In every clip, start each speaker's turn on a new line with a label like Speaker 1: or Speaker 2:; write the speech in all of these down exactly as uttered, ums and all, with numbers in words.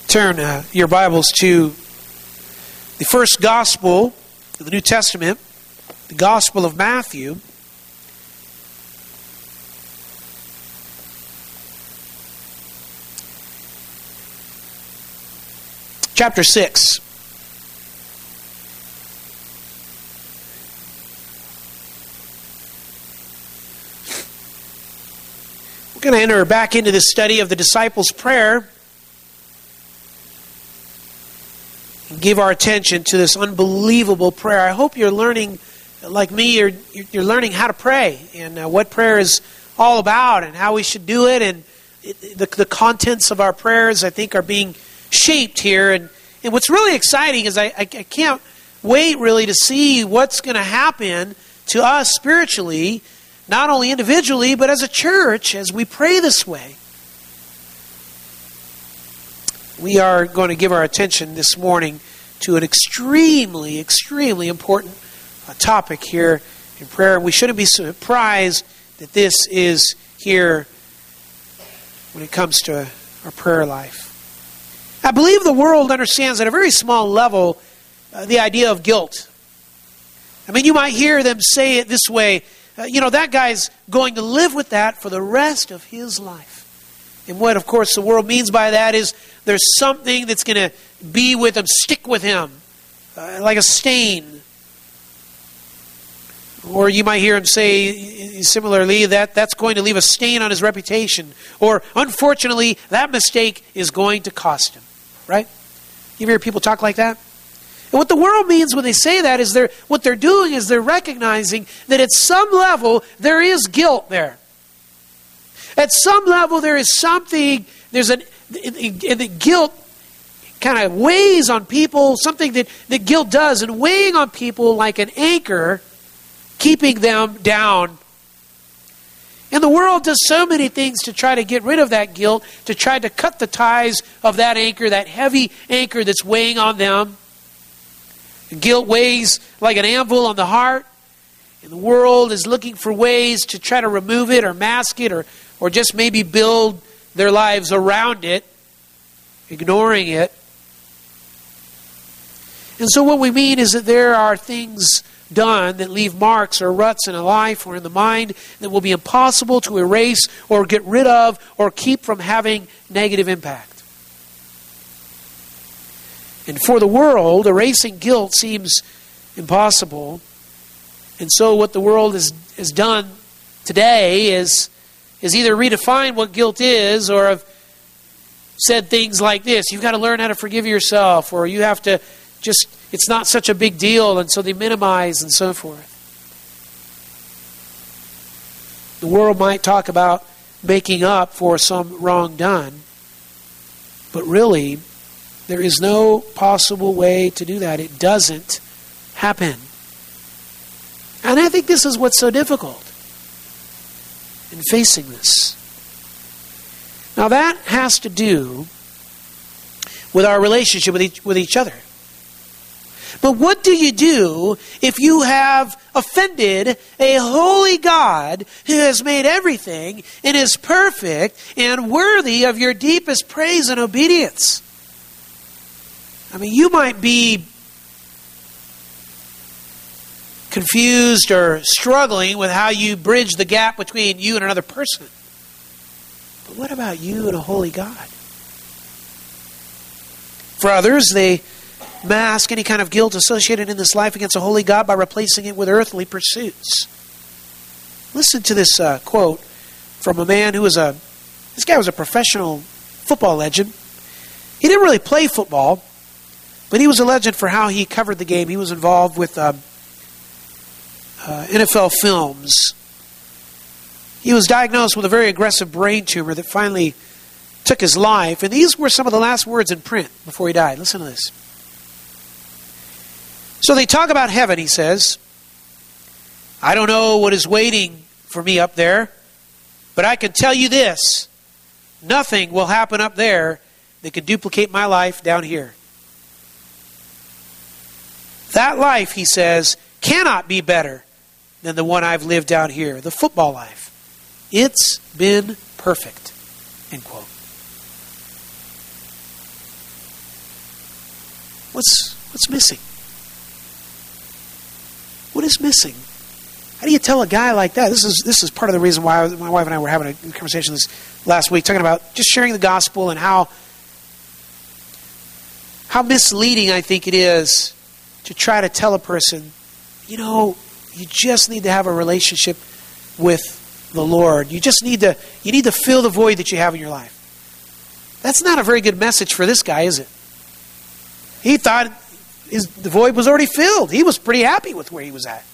Speaker 1: Turn uh, your Bibles to the first gospel of the New Testament, the Gospel of Matthew. Chapter six. We're going to enter back into this study of the disciples' prayer and give our attention to this unbelievable prayer. I hope you're learning, like me, you're, you're learning how to pray and uh, what prayer is all about and how we should do it. And it, the, the contents of our prayers, I think, are being shaped here. And, and what's really exciting is I, I, I can't wait really to see what's going to happen to us spiritually, not only individually, but as a church, as we pray this way. We are going to give our attention this morning to an extremely, extremely important uh, topic here in prayer. We shouldn't be surprised that this is here when it comes to our prayer life. I believe the world understands at a very small level uh, the idea of guilt. I mean, you might hear them say it this way, uh, you know, that guy's going to live with that for the rest of his life. And what, of course, the world means by that is there's something that's going to be with him, stick with him, uh, like a stain. Or you might hear him say, similarly, that that's going to leave a stain on his reputation. Or, unfortunately, that mistake is going to cost him. Right? You ever hear people talk like that? And what the world means when they say that is they're what they're doing is they're recognizing that at some level there is guilt there. At some level, there is something, there's an, and the guilt kind of weighs on people, something that, that guilt does, and weighing on people like an anchor, keeping them down. And the world does so many things to try to get rid of that guilt, to try to cut the ties of that anchor, that heavy anchor that's weighing on them. Guilt weighs like an anvil on the heart, and the world is looking for ways to try to remove it or mask it or Or just maybe build their lives around it, ignoring it. And so what we mean is that there are things done that leave marks or ruts in a life or in the mind that will be impossible to erase or get rid of or keep from having negative impact. And for the world, erasing guilt seems impossible. And so what the world has, has done today is is either redefine what guilt is or have said things like this. You've got to learn how to forgive yourself, or you have to just, it's not such a big deal, and so they minimize and so forth. The world might talk about making up for some wrong done, but really, there is no possible way to do that. It doesn't happen. And I think this is what's so difficult in facing this. Now that has to do with our relationship with each, with each other. But what do you do if you have offended a holy God who has made everything and is perfect and worthy of your deepest praise and obedience? I mean, you might be confused or struggling with how you bridge the gap between you and another person. But what about you and a holy God? For others, they mask any kind of guilt associated in this life against a holy God by replacing it with earthly pursuits. Listen to this uh, quote from a man who was a, this guy was a professional football legend. He didn't really play football, but he was a legend for how he covered the game. He was involved with Uh, Uh, N F L films. He was diagnosed with a very aggressive brain tumor that finally took his life. And these were some of the last words in print before he died. Listen to this. So they talk about heaven, he says. I don't know what is waiting for me up there, but I can tell you this. Nothing will happen up there that can duplicate my life down here. That life, he says, cannot be better than the one I've lived down here, the football life. It's been perfect. End quote. What's what's missing? What is missing? How do you tell a guy like that? This is this is part of the reason why my wife and I were having a conversation this last week, talking about just sharing the gospel and how how misleading I think it is to try to tell a person, you know, you just need to have a relationship with the Lord. You just need to you need to fill the void that you have in your life. That's not a very good message for this guy, is it? He thought his, the void was already filled. He was pretty happy with where he was at.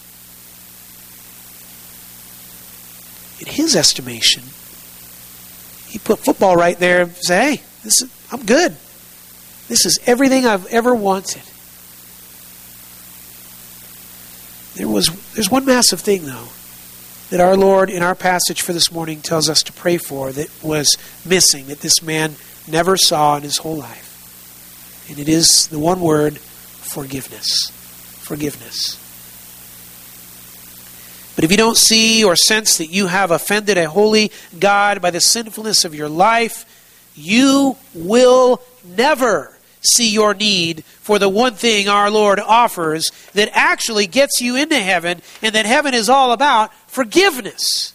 Speaker 1: In his estimation, he put football right there and said, hey, this is, I'm good. This is everything I've ever wanted. There was there's one massive thing, though, that our Lord in our passage for this morning tells us to pray for that was missing, that this man never saw in his whole life. And it is the one word, forgiveness. Forgiveness. But if you don't see or sense that you have offended a holy God by the sinfulness of your life, you will never see your need for the one thing our Lord offers that actually gets you into heaven, and that heaven is all about forgiveness.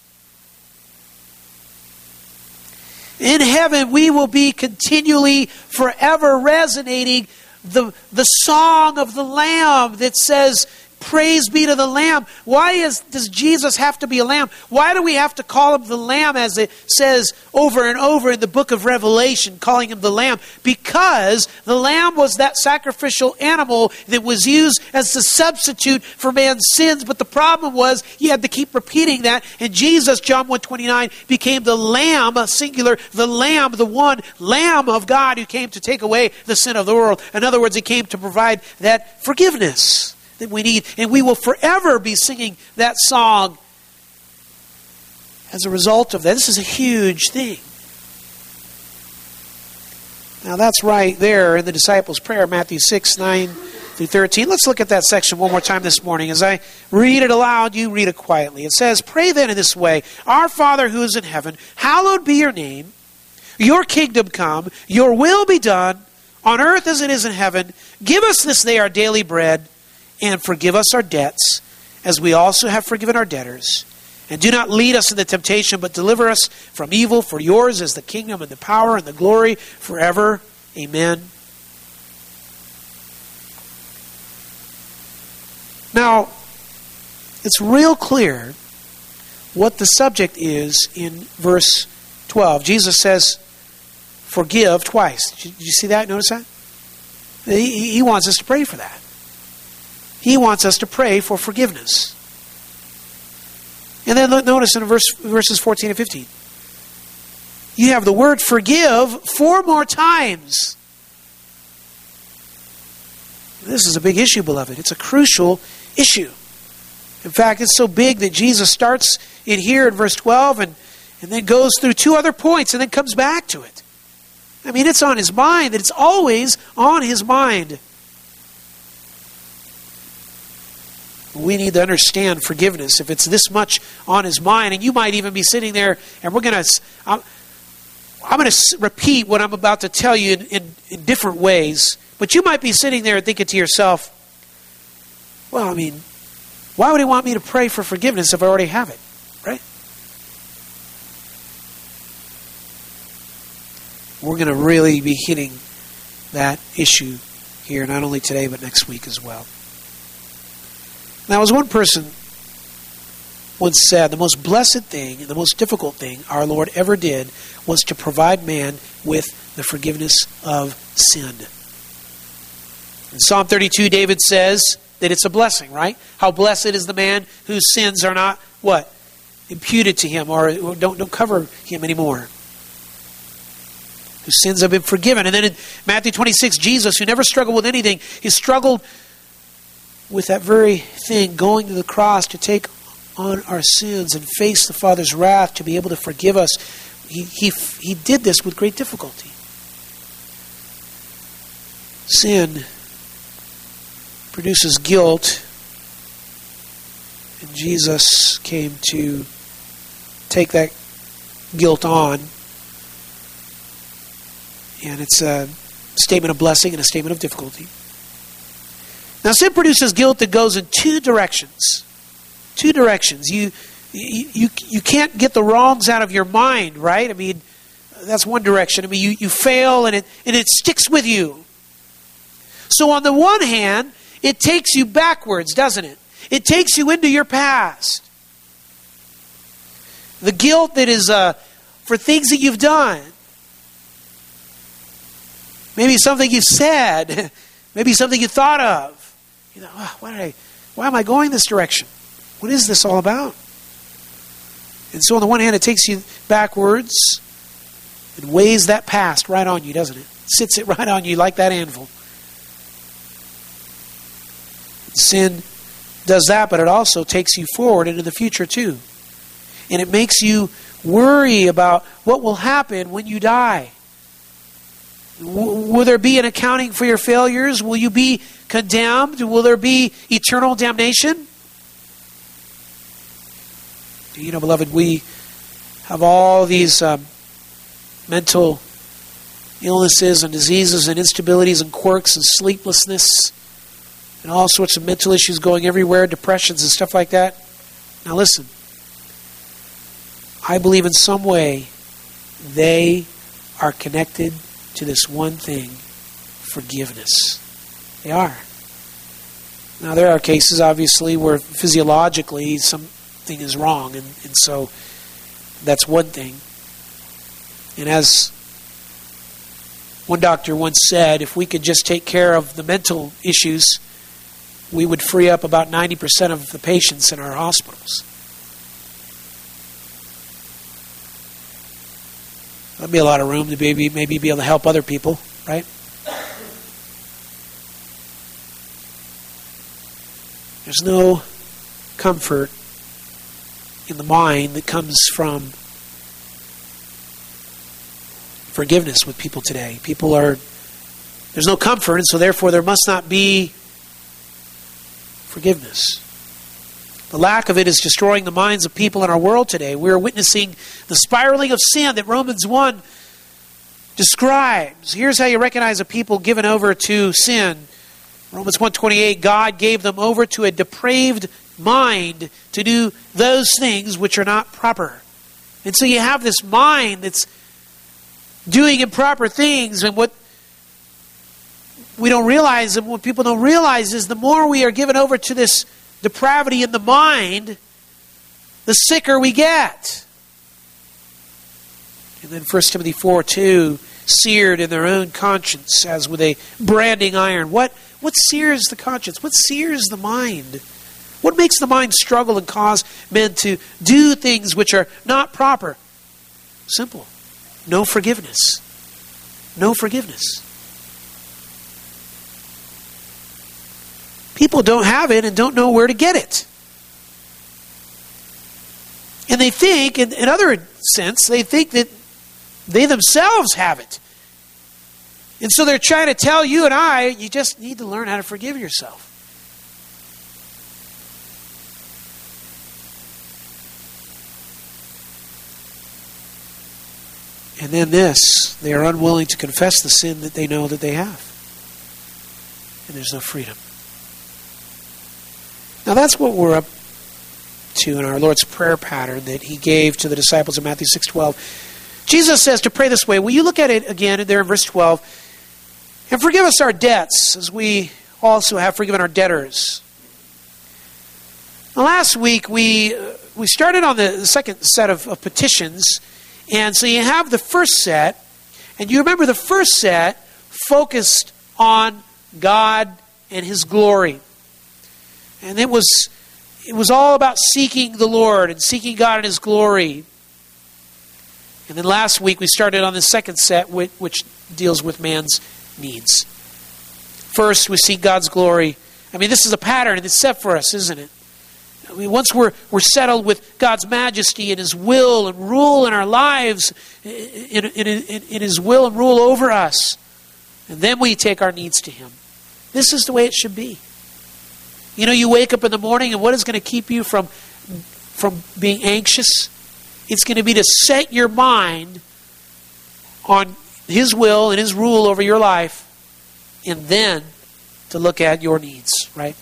Speaker 1: In heaven, we will be continually, forever resonating the, the song of the Lamb that says, praise be to the Lamb. Why is, does Jesus have to be a lamb? Why do we have to call him the Lamb, as it says over and over in the book of Revelation, calling him the Lamb? Because the Lamb was that sacrificial animal that was used as the substitute for man's sins. But the problem was you had to keep repeating that. And Jesus, John one twenty-nine, became the Lamb, singular, the Lamb, the one Lamb of God who came to take away the sin of the world. In other words, he came to provide that forgiveness that we need, and we will forever be singing that song as a result of that. This is a huge thing. Now that's right there in the disciples' prayer, Matthew six, nine through thirteen. Let's look at that section one more time this morning. As I read it aloud, you read it quietly. It says, pray then in this way, our Father who is in heaven, hallowed be your name, your kingdom come, your will be done, on earth as it is in heaven. Give us this day our daily bread, and forgive us our debts, as we also have forgiven our debtors. And do not lead us into temptation, but deliver us from evil. For yours is the kingdom and the power and the glory forever. Amen. Now, it's real clear what the subject is in verse twelve. Jesus says, forgive twice. Did you see that? Notice that? He, he wants us to pray for that. He wants us to pray for forgiveness. And then notice in verse, verses fourteen and fifteen. You have the word forgive four more times. This is a big issue, beloved. It's a crucial issue. In fact, it's so big that Jesus starts in here in verse twelve and, and then goes through two other points and then comes back to it. I mean, it's on his mind. It's always on his mind. We need to understand forgiveness if it's this much on his mind. And you might even be sitting there, and we're going to, I'm, I'm going to repeat what I'm about to tell you in, in, in different ways. But you might be sitting there and thinking to yourself, well, I mean, why would he want me to pray for forgiveness if I already have it? Right? We're going to really be hitting that issue here, not only today, but next week as well. Now, as one person once said, the most blessed thing and the most difficult thing our Lord ever did was to provide man with the forgiveness of sin. In Psalm thirty-two, David says that it's a blessing, right? How blessed is the man whose sins are not, what? Imputed to him, or don't, don't cover him anymore. Whose sins have been forgiven. And then in Matthew twenty-six, Jesus, who never struggled with anything, he struggled with that very thing, going to the cross to take on our sins and face the Father's wrath to be able to forgive us. He, he, he did this with great difficulty. Sin produces guilt, and Jesus came to take that guilt on. And it's a statement of blessing and a statement of difficulty. Now, sin produces guilt that goes in two directions. Two directions. You, you, you, you can't get the wrongs out of your mind, right? I mean, that's one direction. I mean, you, you fail and it, and it sticks with you. So on the one hand, it takes you backwards, doesn't it? It takes you into your past. The guilt that is uh, for things that you've done. Maybe something you've said. Maybe something you thought of. You know, oh, why did I, why am I going this direction? What is this all about? And so on the one hand, it takes you backwards and weighs that past right on you, doesn't it? Sits it right on you like that anvil. Sin does that, but it also takes you forward into the future too. And it makes you worry about what will happen when you die. Will there be an accounting for your failures? Will you be condemned? Will there be eternal damnation? You know, beloved, we have all these um, mental illnesses and diseases and instabilities and quirks and sleeplessness and all sorts of mental issues going everywhere, depressions and stuff like that. Now listen, I believe in some way they are connected to this one thing, forgiveness. They are. Now there are cases, obviously, where physiologically something is wrong, and, and so that's one thing. And as one doctor once said, if we could just take care of the mental issues, we would free up about ninety percent of the patients in our hospitals. There'll be a lot of room to maybe, maybe be able to help other people, right? There's no comfort in the mind that comes from forgiveness with people today. People are, there's no comfort, and so therefore there must not be forgiveness. The lack of it is destroying the minds of people in our world today. We're witnessing the spiraling of sin that Romans one describes. Here's how you recognize a people given over to sin. Romans one twenty-eight, God gave them over to a depraved mind to do those things which are not proper. And so you have this mind that's doing improper things, and what we don't realize, and what people don't realize, is the more we are given over to this depravity in the mind, the sicker we get. And then First Timothy four two, seared in their own conscience as with a branding iron. What, what sears the conscience? What sears the mind? What makes the mind struggle and cause men to do things which are not proper? Simple. No forgiveness. No forgiveness. People don't have it and don't know where to get it. And they think, in, in other sense, they think that they themselves have it. And so they're trying to tell you and I, you just need to learn how to forgive yourself. And then this, they are unwilling to confess the sin that they know that they have. And there's no freedom. Now that's what we're up to in our Lord's Prayer pattern that He gave to the disciples in Matthew six twelve. Jesus says to pray this way. Will you look at it again there in verse twelve? And forgive us our debts as we also have forgiven our debtors. Now, last week we uh, we started on the, the second set of, of petitions. And so you have the first set. And you remember the first set focused on God and His glory. And it was it was all about seeking the Lord and seeking God and His glory. And then last week we started on the second set, which, which deals with man's needs. First, we seek God's glory. I mean, this is a pattern that's set for us, isn't it? I mean, once we're we're settled with God's majesty and His will and rule in our lives, in, in, in, in His will and rule over us, and then we take our needs to Him. This is the way it should be. You know, you wake up in the morning, and what is going to keep you from, from being anxious? It's going to be to set your mind on His will and His rule over your life, and then to look at your needs, right?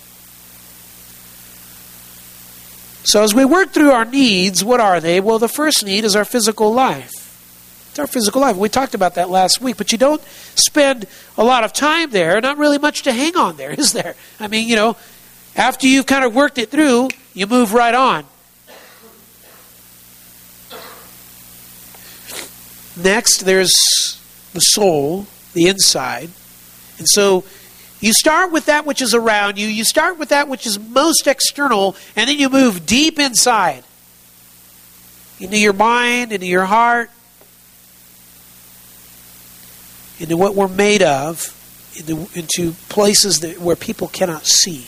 Speaker 1: So as we work through our needs, what are they? Well, the first need is our physical life. It's our physical life. We talked about that last week, but you don't spend a lot of time there. Not really much to hang on there, is there? I mean, you know, after you've kind of worked it through, you move right on. Next, there's the soul, the inside. And so you start with that which is around you. You start with that which is most external, and then you move deep inside. Into your mind, into your heart, into what we're made of, into, into places that, where people cannot see.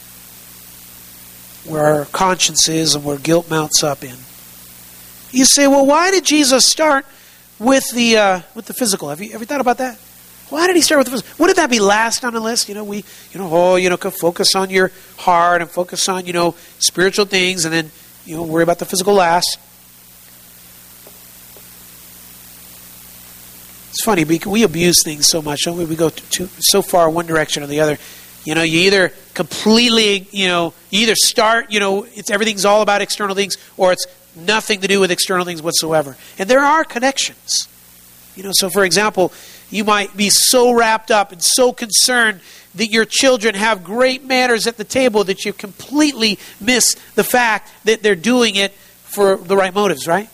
Speaker 1: Where our conscience is and where guilt mounts up in. You say, well, why did Jesus start with the uh, with the physical? Have you ever thought about that? Why did He start with the physical? Wouldn't that be last on the list? You know, we, you know, oh, you know, could focus on your heart and focus on, you know, spiritual things, and then, you know, worry about the physical last. It's funny, we abuse things so much, don't we? We go too, so far one direction or the other. You know, you either completely, you know, you either start, you know, it's everything's all about external things, or it's nothing to do with external things whatsoever. And there are connections. You know, so for example, you might be so wrapped up and so concerned that your children have great manners at the table that you completely miss the fact that they're doing it for the right motives, right?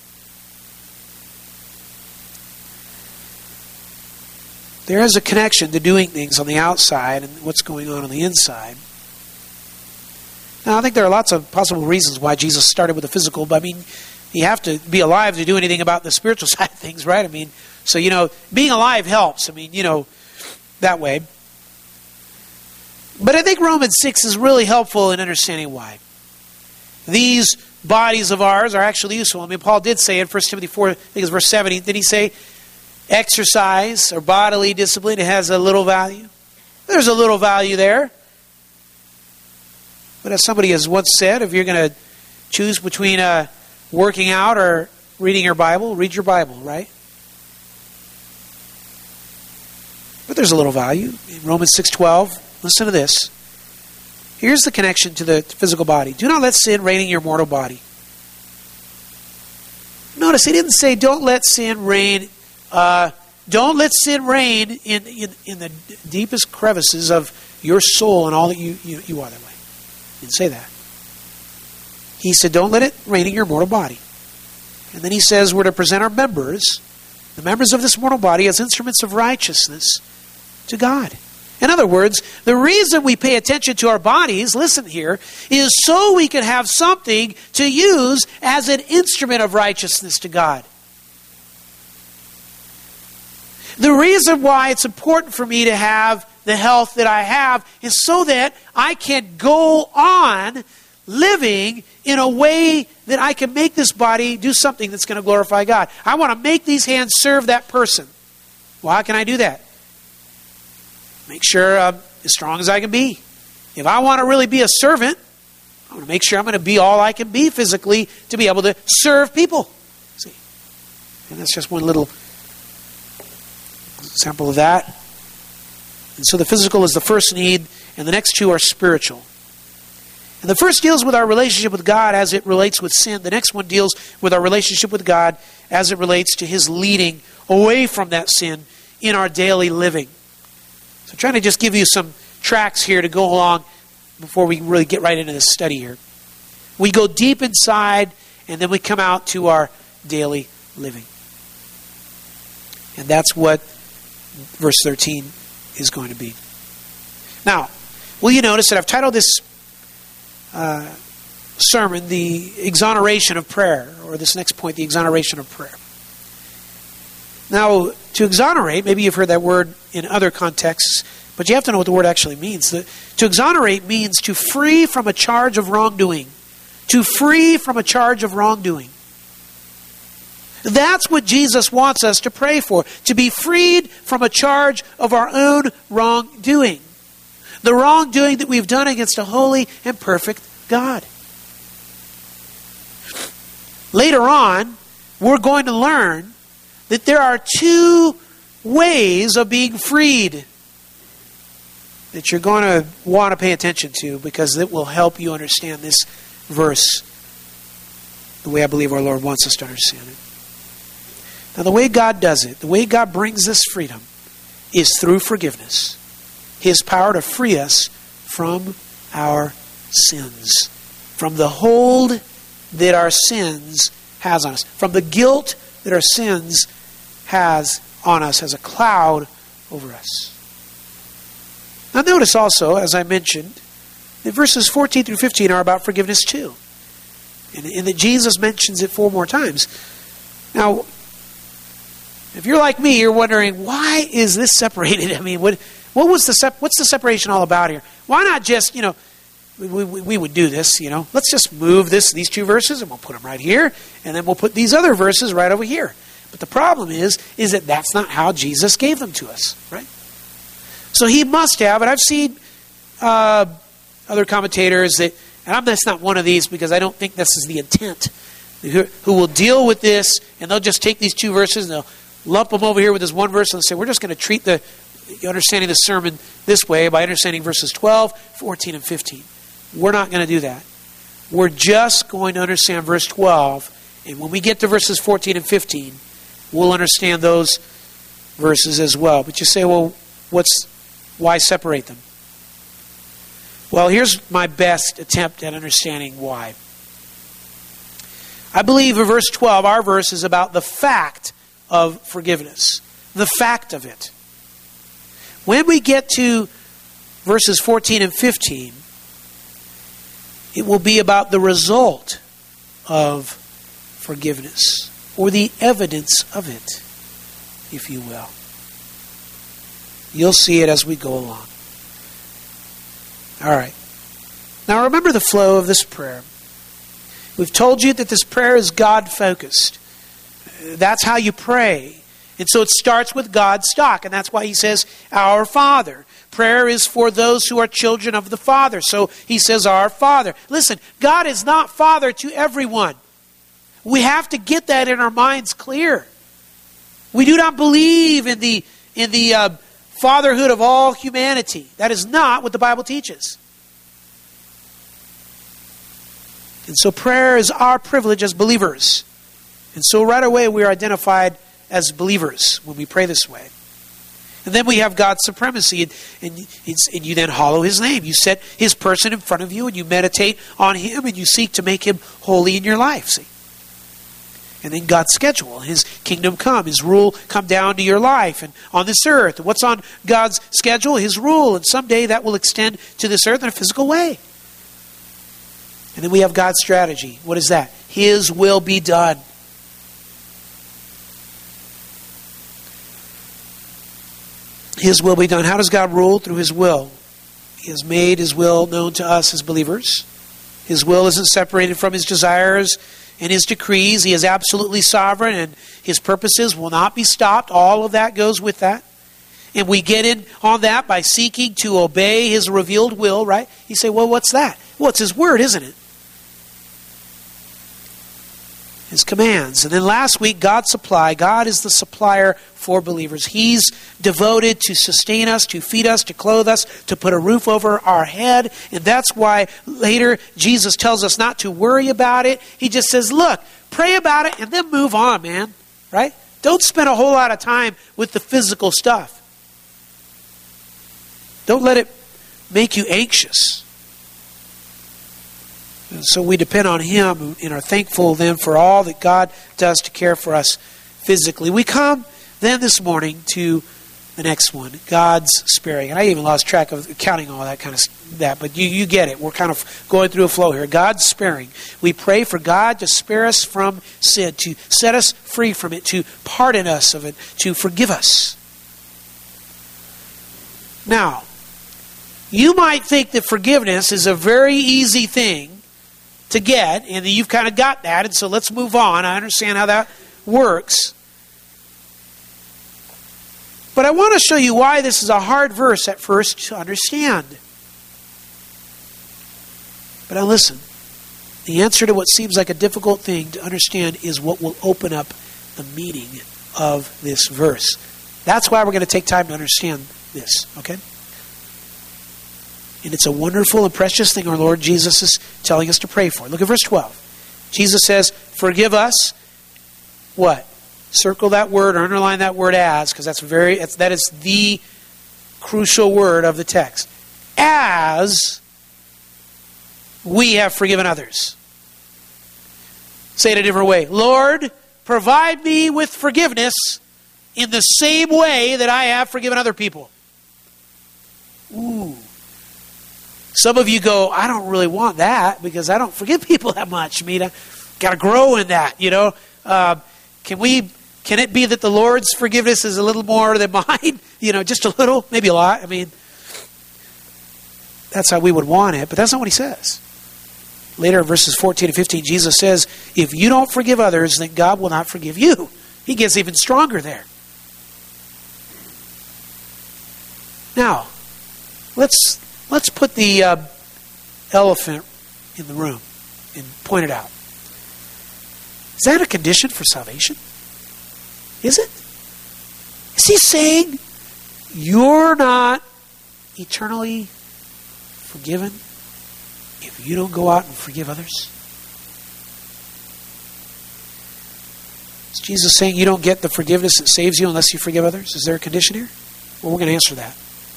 Speaker 1: There is a connection to doing things on the outside and what's going on on the inside. Now, I think there are lots of possible reasons why Jesus started with the physical, but I mean, you have to be alive to do anything about the spiritual side of things, right? I mean, so, you know, being alive helps. I mean, you know, that way. But I think Romans six is really helpful in understanding why. These bodies of ours are actually useful. I mean, Paul did say in First Timothy four, I think it's verse seventy, did he say, exercise or bodily discipline, it has a little value? There's a little value there. But as somebody has once said, if you're going to choose between uh, working out or reading your Bible, read your Bible, right? But there's a little value. In Romans six twelve, listen to this. Here's the connection to the physical body. Do not let sin reign in your mortal body. Notice he didn't say don't let sin reign Uh, don't let sin reign in, in, in the deepest crevices of your soul and all that you, you, you are that way. He didn't say that. He said, don't let it reign in your mortal body. And then he says we're to present our members, the members of this mortal body, as instruments of righteousness to God. In other words, the reason we pay attention to our bodies, listen here, is so we can have something to use as an instrument of righteousness to God. The reason why it's important for me to have the health that I have is so that I can go on living in a way that I can make this body do something that's going to glorify God. I want to make these hands serve that person. Well, how can I do that? Make sure I'm as strong as I can be. If I want to really be a servant, I want to make sure I'm going to be all I can be physically to be able to serve people. See? And that's just one little example of that. And so the physical is the first need, and the next two are spiritual. And the first deals with our relationship with God as it relates with sin. The next one deals with our relationship with God as it relates to His leading away from that sin in our daily living. So I'm trying to just give you some tracks here to go along before we really get right into this study here. We go deep inside, and then we come out to our daily living. And that's what verse thirteen is going to be. Now, will you notice that I've titled this uh, sermon, The Exoneration of Prayer, or this next point, The Exoneration of Prayer. Now, to exonerate, maybe you've heard that word in other contexts, but you have to know what the word actually means. The, to exonerate means to free from a charge of wrongdoing. To free from a charge of wrongdoing. That's what Jesus wants us to pray for. To be freed from a charge of our own wrongdoing. The wrongdoing that we've done against a holy and perfect God. Later on, we're going to learn that there are two ways of being freed that you're going to want to pay attention to, because it will help you understand this verse the way I believe our Lord wants us to understand it. Now, the way God does it, the way God brings this freedom, is through forgiveness. His power to free us from our sins, from the hold that our sins has on us, from the guilt that our sins has on us as a cloud over us. Now notice also, as I mentioned, that verses fourteen through fifteen are about forgiveness too. And, and that Jesus mentions it four more times. Now, if you're like me, you're wondering, why is this separated? I mean, what what was the sep- what's the separation all about here? Why not just, you know, we, we, we would do this, you know, let's just move this these two verses and we'll put them right here, and then we'll put these other verses right over here. But the problem is, is that that's not how Jesus gave them to us, right? So he must have, and I've seen uh, other commentators that, and I'm that's not one of these because I don't think this is the intent, who, who will deal with this, and they'll just take these two verses and they'll lump them over here with this one verse and say, we're just going to treat the understanding the sermon this way by understanding verses twelve, fourteen, and fifteen. We're not going to do that. We're just going to understand verse twelve, and when we get to verses fourteen and fifteen, we'll understand those verses as well. But you say, well, what's why separate them? Well, here's my best attempt at understanding why. I believe in verse twelve, our verse is about the fact of forgiveness. The fact of it. When we get to verses fourteen and fifteen, it will be about the result of forgiveness, or the evidence of it, if you will. You'll see it as we go along. All right. Now remember the flow of this prayer. We've told you that this prayer is God-focused. That's how you pray. And so it starts with God's stock, and that's why he says, Our Father. Prayer is for those who are children of the Father. So he says, Our Father. Listen, God is not Father to everyone. We have to get that in our minds clear. We do not believe in the in the uh, fatherhood of all humanity. That is not what the Bible teaches. And so prayer is our privilege as believers. And so right away we are identified as believers when we pray this way. And then we have God's supremacy, and, and, and you then hallow his name. You set his person in front of you, and you meditate on him, and you seek to make him holy in your life. See? And then God's schedule, his kingdom come, his rule come down to your life and on this earth. What's on God's schedule? His rule. And someday that will extend to this earth in a physical way. And then we have God's strategy. What is that? His will be done. His will be done. How does God rule? Through his will. He has made his will known to us as believers. His will isn't separated from his desires and his decrees. He is absolutely sovereign, and his purposes will not be stopped. All of that goes with that. And we get in on that by seeking to obey his revealed will, right? You say, well, what's that? Well, it's his word, isn't it? His commands. And then last week, God's supply. God is the supplier for believers. He's devoted to sustain us, to feed us, to clothe us, to put a roof over our head. And that's why later Jesus tells us not to worry about it. He just says, look, pray about it and then move on, man. Right? Don't spend a whole lot of time with the physical stuff. Don't let it make you anxious. And so we depend on him and are thankful then for all that God does to care for us physically. We come then this morning to the next one, God's sparing. And I even lost track of counting all that kind of that, but you, you get it. We're kind of going through a flow here. God's sparing. We pray for God to spare us from sin, to set us free from it, to pardon us of it, to forgive us. Now, you might think that forgiveness is a very easy thing to get, and you've kind of got that, and so let's move on. I understand how that works. But I want to show you why this is a hard verse at first to understand. But now listen. The answer to what seems like a difficult thing to understand is what will open up the meaning of this verse. That's why we're going to take time to understand this, okay? And it's a wonderful and precious thing our Lord Jesus is telling us to pray for. Look at verse twelve. Jesus says, forgive us, what? Circle that word or underline that word as, because that's very that's, that is the crucial word of the text. As we have forgiven others. Say it a different way. Lord, provide me with forgiveness in the same way that I have forgiven other people. Ooh. Some of you go, I don't really want that because I don't forgive people that much. I mean, I got to grow in that, you know. Uh, can we? Can it be that the Lord's forgiveness is a little more than mine? You know, just a little, maybe a lot. I mean, that's how we would want it, but that's not what he says. Later in verses fourteen and fifteen, Jesus says, if you don't forgive others, then God will not forgive you. He gets even stronger there. Now, let's let's put the uh, elephant in the room and point it out. Is that a condition for salvation? Is it? Is he saying you're not eternally forgiven if you don't go out and forgive others? Is Jesus saying you don't get the forgiveness that saves you unless you forgive others? Is there a condition here? Well, we're going to answer that.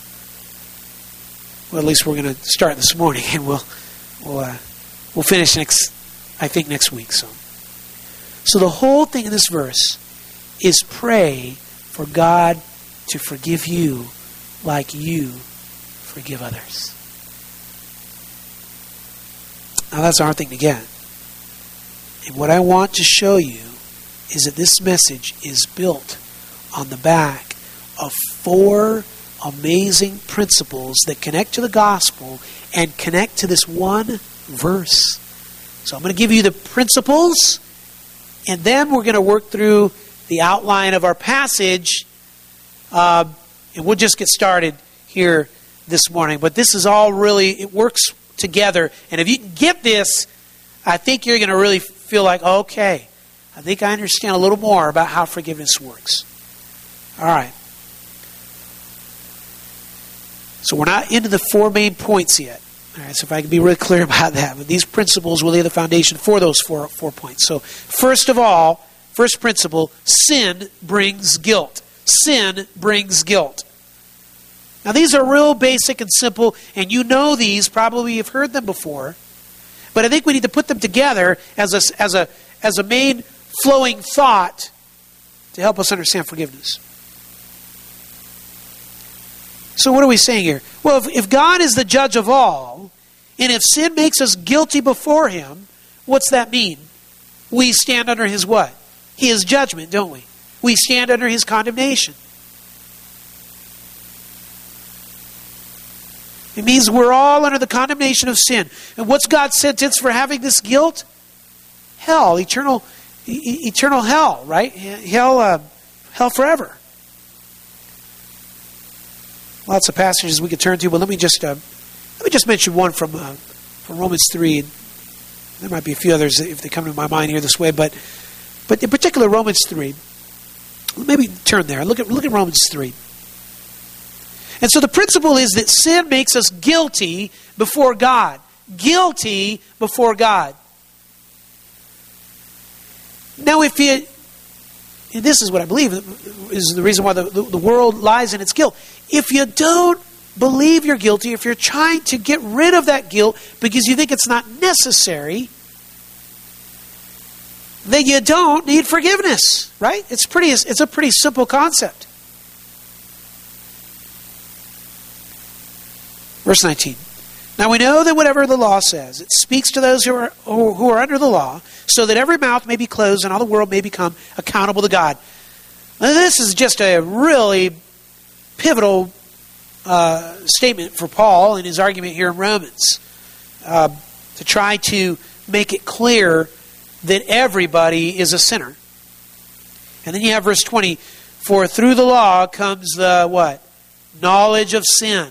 Speaker 1: Well, at least we're going to start this morning, and we'll we'll uh, we'll finish next. I think next week. So, so the whole thing in this verse is pray for God to forgive you like you forgive others. Now that's our thing to get. And what I want to show you is that this message is built on the back of four amazing principles that connect to the gospel and connect to this one verse. So I'm going to give you the principles, and then we're going to work through the outline of our passage, uh, and we'll just get started here this morning. But this is all really, it works together. And if you can get this, I think you're going to really feel like, okay, I think I understand a little more about how forgiveness works. All right. So we're not into the four main points yet. All right, so if I can be really clear about that. But these principles will lay the foundation for those four, four points. So first of all, first principle, sin brings guilt. Sin brings guilt. Now these are real basic and simple, and you know these, probably you've heard them before. But I think we need to put them together as a, as a, as a main flowing thought to help us understand forgiveness. So what are we saying here? Well, if, if God is the judge of all, and if sin makes us guilty before Him, what's that mean? We stand under His what? His judgment, don't we? We stand under His condemnation. It means we're all under the condemnation of sin. And what's God's sentence for having this guilt? Hell, eternal, e- eternal hell, right? Hell, uh, hell forever. Lots of passages we could turn to, but let me just uh, let me just mention one from uh, from Romans three. There might be a few others if they come to my mind here this way, but but in particular Romans three. Maybe turn there. Look at look at Romans three. And so the principle is that sin makes us guilty before God. Guilty before God. Now, if you, and this is what I believe is the reason why the, the, the world lies in its guilt. If you don't believe you're guilty, if you're trying to get rid of that guilt because you think it's not necessary, then you don't need forgiveness, right? It's pretty. It's a pretty simple concept. Verse nineteen. Now we know that whatever the law says, it speaks to those who are who are under the law, so that every mouth may be closed and all the world may become accountable to God. Now, this is just a really pivotal uh, statement for Paul in his argument here in Romans, uh, to try to make it clear that everybody is a sinner. And then you have verse twenty, for through the law comes the what? Knowledge of sin.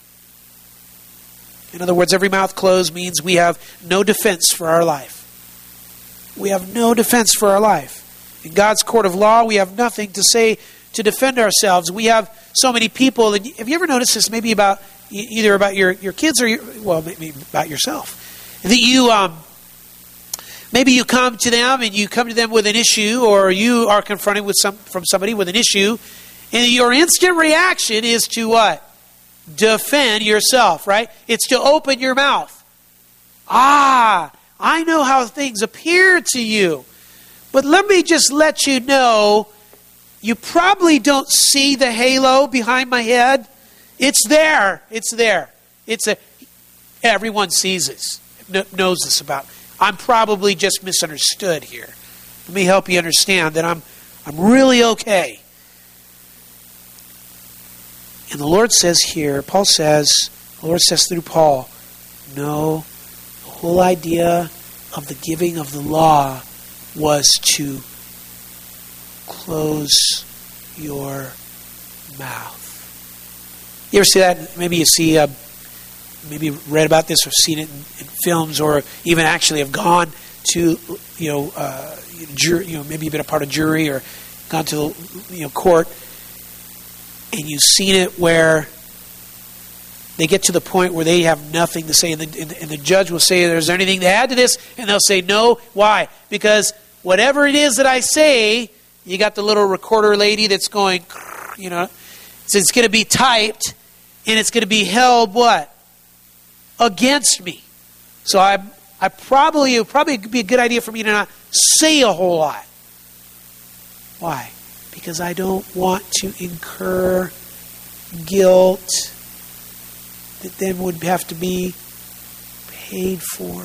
Speaker 1: In other words, every mouth closed means we have no defense for our life. We have no defense for our life. In God's court of law, we have nothing to say to defend ourselves. We have so many people, and have you ever noticed this maybe about either about your, your kids or, your, well, maybe about yourself, that you, um, maybe you come to them and you come to them with an issue, or you are confronted with some from somebody with an issue, and your instant reaction is to what? Defend yourself, right? It's to open your mouth. Ah, I know how things appear to you. But let me just let you know, you probably don't see the halo behind my head. It's there. It's there. It's a. Everyone sees this, knows this about. I'm probably just misunderstood here. Let me help you understand that I'm, I'm really okay. And the Lord says here, Paul says, the Lord says through Paul, no, the whole idea of the giving of the law was to close your mouth. You ever see that? Maybe you see, uh, maybe read about this or seen it in, in films, or even actually have gone to, you know, uh, jury, you know, maybe you've been a part of jury or gone to, you know, court, and you've seen it where they get to the point where they have nothing to say, and the, and the, and the judge will say, "Is there anything to add to this?" And they'll say, "No." Why? Because whatever it is that I say, you got the little recorder lady that's going, you know, so it's going to be typed, and it's going to be held what? Against me. So I, I probably, it would probably be a good idea for me to not say a whole lot. Why? Because I don't want to incur guilt that then would have to be paid for.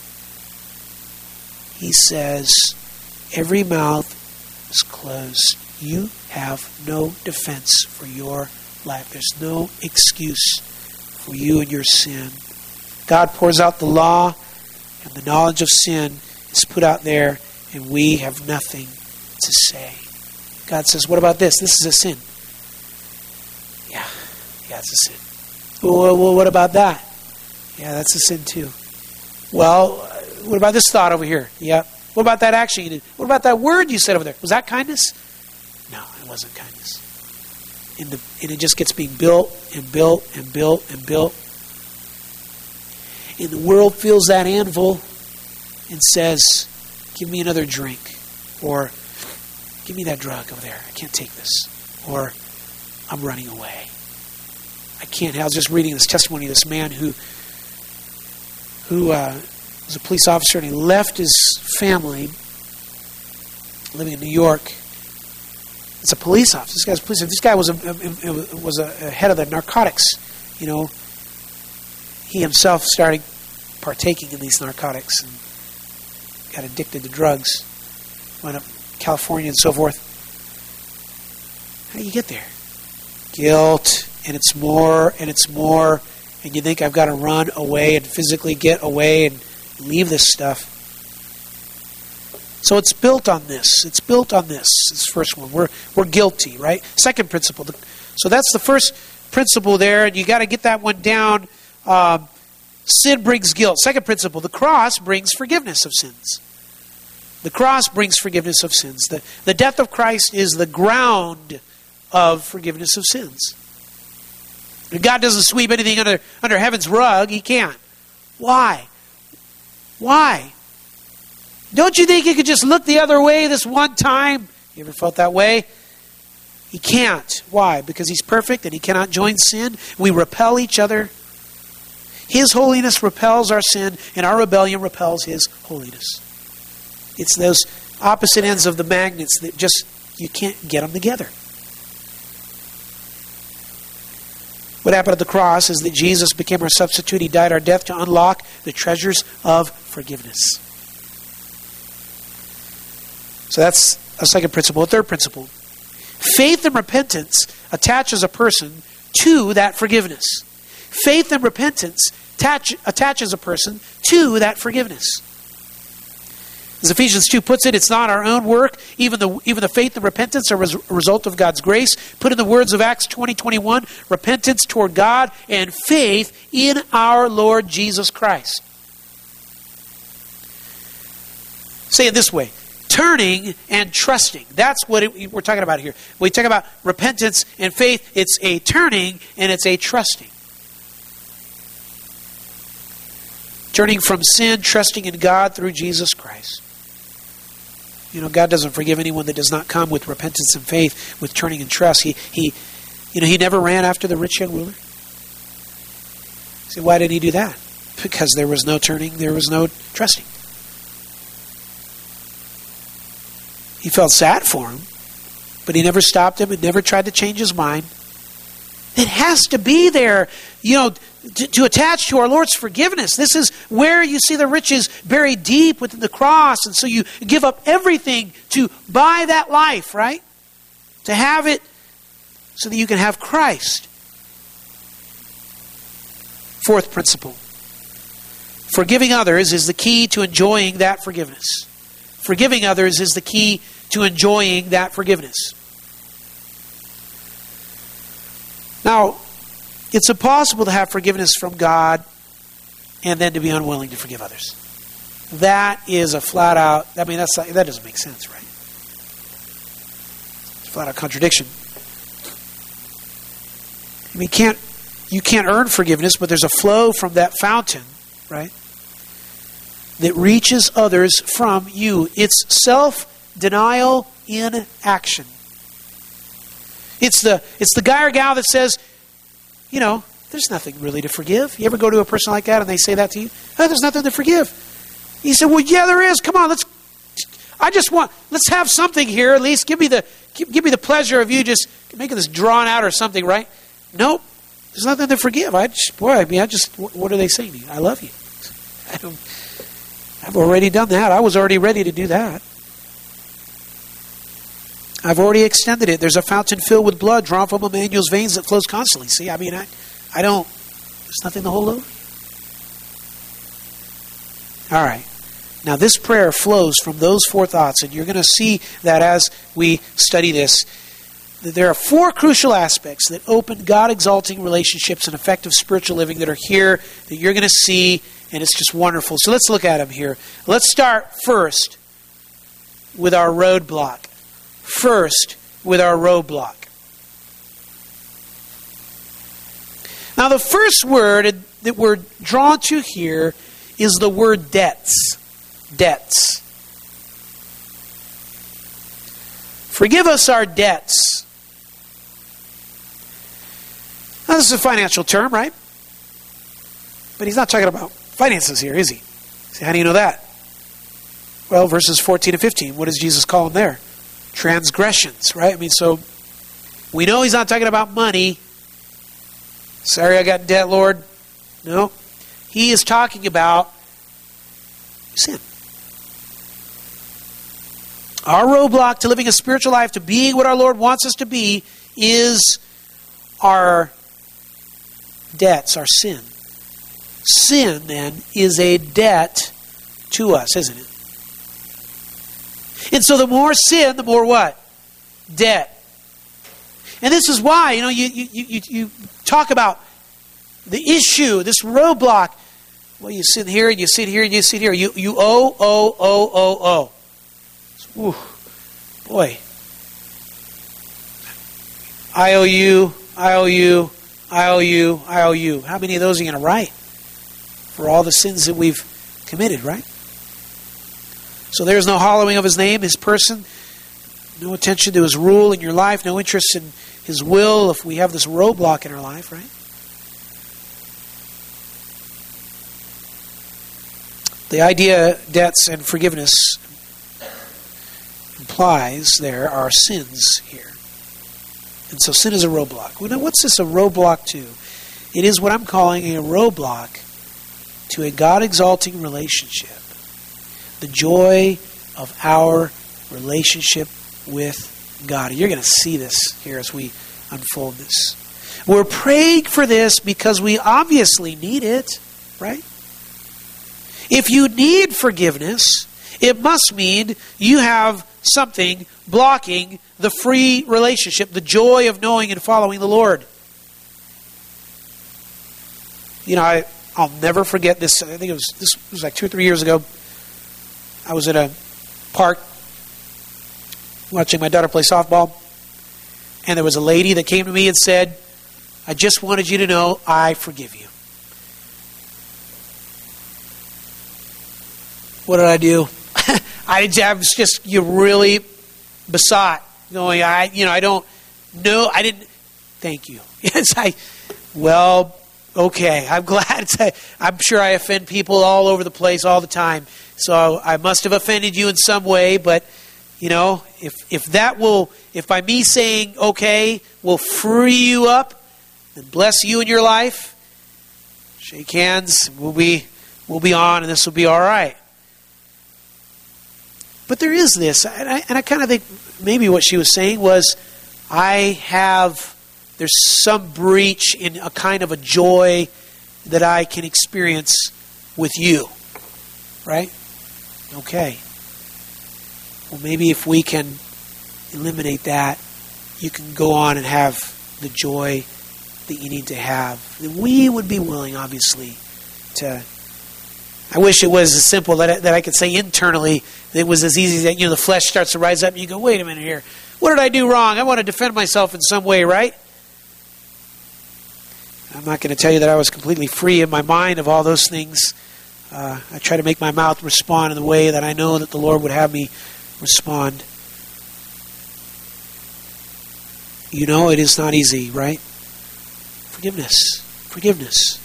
Speaker 1: He says, every mouth is closed. You have no defense for your life. There's no excuse for you and your sin. God pours out the law, and the knowledge of sin is put out there, and we have nothing to say. God says, what about this? This is a sin. Yeah, yeah, it's a sin. Well, well, what about that? Yeah, that's a sin too. Well, what about this thought over here? Yeah. What about that action you did? What about that word you said over there? Was that kindness? No, it wasn't kindness. And, the, and it just gets being built and built and built and built. And the world feels that anvil and says, give me another drink. Or, give me that drug over there. I can't take this. Or, I'm running away. I can't. I was just reading this testimony of this man who, who uh, was a police officer, and he left his family living in New York. It's a police officer. This guy's a police officer. This guy was a, a, was a head of the narcotics. You know, he himself started partaking in these narcotics and got addicted to drugs. Went up to California and so forth. How do you get there? Guilt, and it's more, and it's more, and you think I've got to run away and physically get away and leave this stuff. So it's built on this. It's built on this. It's the first one. We're we're guilty, right? Second principle. So that's the first principle there, and you got to get that one down. Um, sin brings guilt. Second principle: the cross brings forgiveness of sins. The cross brings forgiveness of sins. The the death of Christ is the ground of forgiveness of sins. And God doesn't sweep anything under under heaven's rug. He can't. Why? Why? Don't you think you could just look the other way this one time? You ever felt that way? He can't. Why? Because He's perfect and He cannot join sin. We repel each other. His holiness repels our sin, and our rebellion repels His holiness. It's those opposite ends of the magnets that just, you can't get them together. What happened at the cross is that Jesus became our substitute. He died our death to unlock the treasures of forgiveness. So that's a second principle. A third principle. Faith and repentance attaches a person to that forgiveness. Faith and repentance attach, attaches a person to that forgiveness. As Ephesians two puts it, it's not our own work. Even the even the faith and repentance are a result of God's grace. Put in the words of Acts twenty twenty-one, repentance toward God and faith in our Lord Jesus Christ. Say it this way. turning and trusting. That's what it, we're talking about here. When we talk about repentance and faith, it's a turning and it's a trusting. Turning from sin, trusting in God through Jesus Christ. You know, God doesn't forgive anyone that does not come with repentance and faith, with turning and trust. He, he, you know, he never ran after the rich young ruler. So why did he do that? Because there was no turning, there was no trusting. He felt sad for him, but he never stopped him and never tried to change his mind. It has to be there, you know, to, to attach to our Lord's forgiveness. This is where you see the riches buried deep within the cross. And so you give up everything to buy that life, right? To have it so that you can have Christ. Fourth principle. Forgiving others is the key to enjoying that forgiveness. Forgiving others is the key to enjoying that forgiveness. Now, it's impossible to have forgiveness from God and then to be unwilling to forgive others. That is a flat out, I mean, that's that doesn't make sense, right? It's a flat out contradiction. I mean, you can't, you can't earn forgiveness, but there's a flow from that fountain, right, that reaches others from you. It's self-denial in action. It's the it's the guy or gal that says, you know, there's nothing really to forgive. You ever go to a person like that and they say that to you? Oh, there's nothing to forgive. He said, well, yeah, there is. Come on, let's. I just want. Let's have something here. At least give me the give, give me the pleasure of you just making this drawn out or something, right? Nope. There's nothing to forgive. I just, boy, I mean, I just. What are they saying to you? I love you. I don't. I've already done that. I was already ready to do that. I've already extended it. There's a fountain filled with blood drawn from Emmanuel's veins that flows constantly. See, I mean, I, I don't, there's nothing to hold over. All right. Now, this prayer flows from those four thoughts, and you're going to see that as we study this. There are four crucial aspects that open God-exalting relationships and effective spiritual living that are here that you're going to see, and it's just wonderful. So let's look at them here. Let's start first with our roadblock. First, with our roadblock. Now, the first word that we're drawn to here is the word debts. Debts. Forgive us our debts. Now, this is a financial term, right? But he's not talking about finances here, is he? So how do you know that? Well, verses fourteen and fifteen. What does Jesus call them there? Transgressions, right? I mean, so we know he's not talking about money. Sorry, I got in debt, Lord. No. He is talking about sin. Our roadblock to living a spiritual life, to being what our Lord wants us to be, is our debts, our sin. Sin, then, is a debt to us, isn't it? And so the more sin, the more what? Debt. And this is why, you know, you, you, you, you talk about the issue, this roadblock. Well, you sit here and you sit here and you sit here. You, you owe, owe, owe, owe, owe. Ooh, boy. I owe you, I owe you, I owe you, I owe you. How many of those are you going to write? For all the sins that we've committed, right? So there's no hallowing of his name, his person, no attention to his rule in your life, no interest in his will if we have this roadblock in our life, right? The idea, debts and forgiveness implies there are sins here. And so sin is a roadblock. Well, now what's this a roadblock to? It is what I'm calling a roadblock to a God-exalting relationship. The joy of our relationship with God. You're going to see this here as we unfold this. We're praying for this because we obviously need it, right? If you need forgiveness, it must mean you have something blocking the free relationship, the joy of knowing and following the Lord. You know, I, I'll never forget this. I think it was this was like two or three years ago. I was at a park watching my daughter play softball, and there was a lady that came to me and said, I just wanted you to know I forgive you. What did I do? I, I was just, you really besought, going, I, you know, I don't know, I didn't, thank you. Yes, I, well, okay, I'm glad. To, I'm sure I offend people all over the place all the time. So I must have offended you in some way, but, you know, if if that will, if by me saying okay will free you up and bless you in your life, shake hands, we'll be, we'll be on, and this will be all right. But there is this, and I, and I kind of think maybe what she was saying was, I have, there's some breach in a kind of a joy that I can experience with you. Right? Okay. Well, maybe if we can eliminate that, you can go on and have the joy that you need to have. And we would be willing, obviously, to... I wish it was as simple that I, that I could say internally that it was as easy that, you know, the flesh starts to rise up and you go, wait a minute here. What did I do wrong? I want to defend myself in some way, right? I'm not going to tell you that I was completely free in my mind of all those things. Uh, I try to make my mouth respond in the way that I know that the Lord would have me respond. You know, it is not easy, right? Forgiveness. Forgiveness.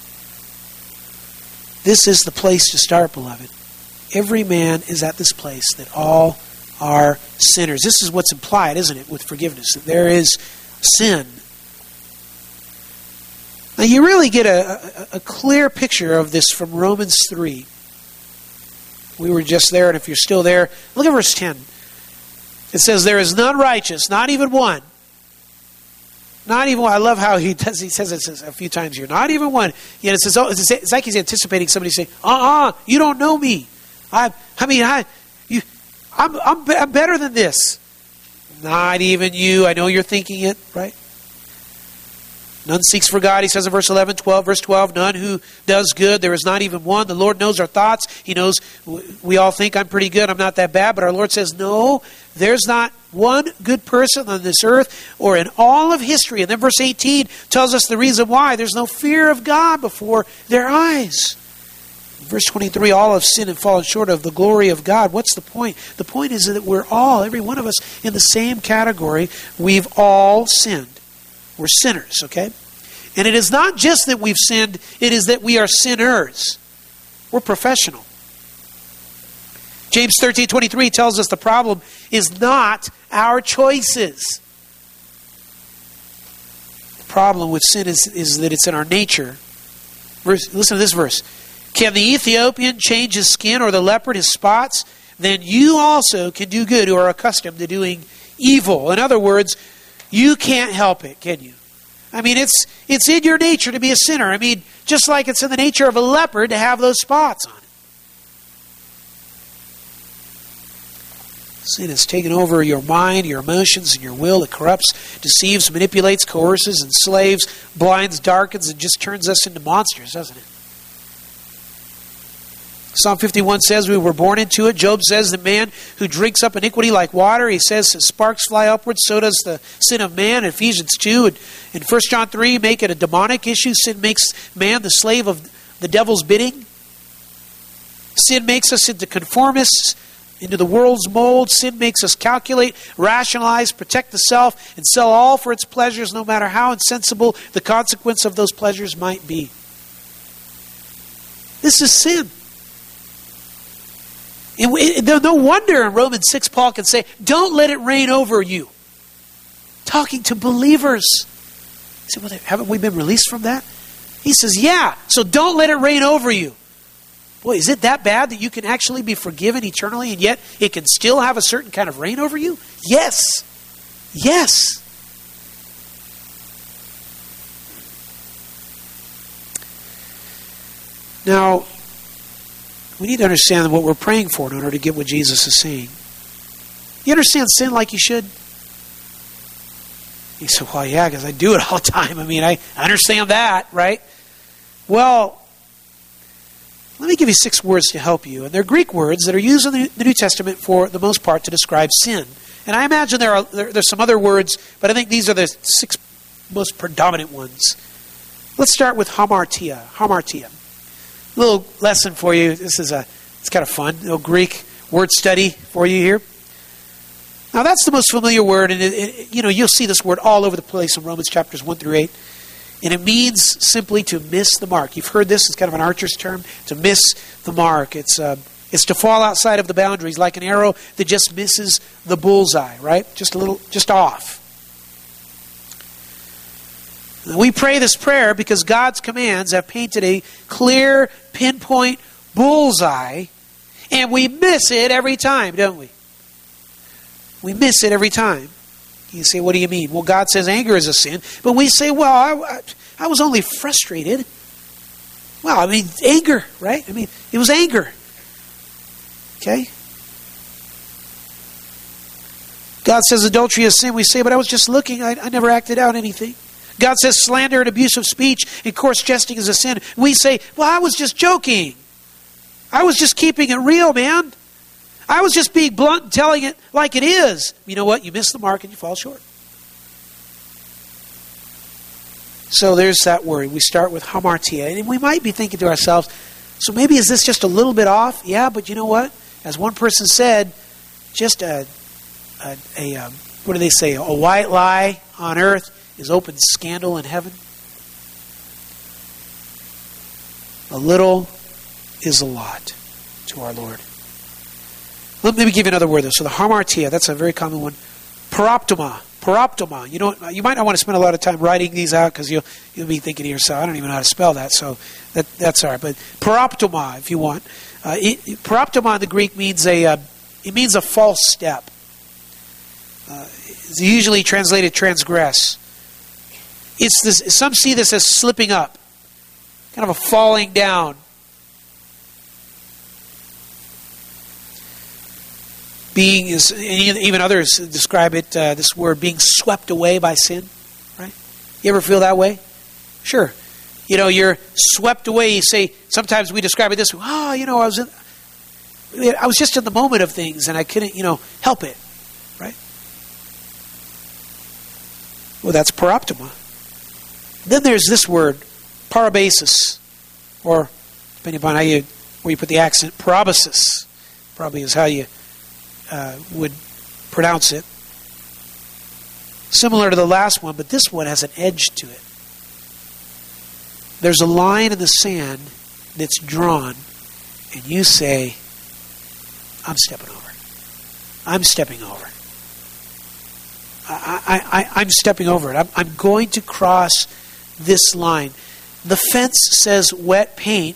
Speaker 1: This is the place to start, beloved. Every man is at this place, that all are sinners. This is what's implied, isn't it, with forgiveness? That there is sin. Now you really get a, a, a clear picture of this from Romans three. We were just there, and if you're still there, look at verse ten. It says, there is none righteous, not even one. Not even one. I love how he does. He says it a few times here. Not even one. Yet it says, oh, it's like he's anticipating somebody saying, "Uh-uh, you don't know me. I, I mean, I, you, I'm, I'm, I'm better than this." Not even you. I know you're thinking it, right? None seeks for God, he says in verse eleven, twelve, verse twelve. None who does good. There is not even one. The Lord knows our thoughts. He knows we all think I'm pretty good. I'm not that bad. But our Lord says, no, there's not one good person on this earth or in all of history. And then verse eighteen tells us the reason why. There's no fear of God before their eyes. Verse twenty-three, all have sinned and fallen short of the glory of God. What's the point? The point is that we're all, every one of us, in the same category. We've all sinned. We're sinners, okay? And it is not just that we've sinned, it is that we are sinners. We're professional. James thirteen twenty-three tells us the problem is not our choices. The problem with sin is, is that it's in our nature. Verse, listen to this verse. Can the Ethiopian change his skin or the leopard his spots? Then you also can do good who are accustomed to doing evil. In other words, you can't help it, can you? I mean, it's it's in your nature to be a sinner. I mean, just like it's in the nature of a leopard to have those spots on it. Sin has taken over your mind, your emotions, and your will. It corrupts, deceives, manipulates, coerces, enslaves, blinds, darkens, and just turns us into monsters, doesn't it? Psalm fifty-one says we were born into it. Job says the man who drinks up iniquity like water, he says sparks fly upwards, so does the sin of man. In Ephesians two and in First John three make it a demonic issue. Sin makes man the slave of the devil's bidding. Sin makes us into conformists, into the world's mold. Sin makes us calculate, rationalize, protect the self, and sell all for its pleasures, no matter how insensible the consequence of those pleasures might be. This is sin. And no wonder in Romans six, Paul can say, don't let it reign over you. Talking to believers. He said, well, haven't we been released from that? He says, yeah, so don't let it reign over you. Boy, is it that bad that you can actually be forgiven eternally and yet it can still have a certain kind of reign over you? Yes. Yes. Now, we need to understand what we're praying for in order to get what Jesus is saying. You understand sin like you should? You say, well, yeah, because I do it all the time. I mean, I understand that, right? Well, let me give you six words to help you. And they're Greek words that are used in the New Testament for the most part to describe sin. And I imagine there are there, there's some other words, but I think these are the six most predominant ones. Let's start with hamartia. Hamartia. A little lesson for you. This is a it's kind of fun. A little Greek word study for you here. Now that's the most familiar word, and it, it, you know you'll see this word all over the place in Romans chapters one through eight. And it means simply to miss the mark. You've heard this. It's kind of an archer's term. To miss the mark. It's uh, it's to fall outside of the boundaries, like an arrow that just misses the bullseye, right? Just a little, just off. And we pray this prayer because God's commands have painted a clear, pinpoint bullseye, and we miss it every time, don't we? We miss it every time. You say, what do you mean? Well, God says anger is a sin. But we say, well, I, I, I was only frustrated. Well, I mean, anger, right? I mean, it was anger. Okay? God says adultery is sin. We say, but I was just looking. I, I never acted out anything. God says slander and abusive speech and coarse jesting is a sin. We say, well, I was just joking. I was just keeping it real, man. I was just being blunt and telling it like it is. You know what? You miss the mark and you fall short. So there's that word. We start with hamartia. And we might be thinking to ourselves, so maybe is this just a little bit off? Yeah, but you know what? As one person said, just a, a, a um, what do they say? A white lie on earth is open scandal in heaven. A little is a lot to our Lord. Let me give you another word, though. So the hamartia, that's a very common one. Paroptoma. Paroptoma. You don't. You might not want to spend a lot of time writing these out because you'll you'll be thinking to yourself, I don't even know how to spell that. So that that's all right. But paroptoma, if you want. Uh, it, paroptoma in the Greek means a uh, it means a false step. Uh, it's usually translated transgress. It's this. Some see this as slipping up, kind of a falling down. Being is, even others describe it, uh, this word, being swept away by sin, right? You ever feel that way? Sure. You know, you're swept away. You say, sometimes we describe it this way, oh, you know, I was in, I was just in the moment of things and I couldn't, you know, help it, right? Well, that's paroptoma. Then there's this word, parabasis, or depending upon how you, where you put the accent, parabasis, probably is how you Uh, would pronounce it. Similar to the last one, but this one has an edge to it. There's a line in the sand that's drawn, and you say, I'm stepping over. I'm stepping over. I, I, I, I'm stepping over it. I'm, I'm going to cross this line. The fence says wet paint.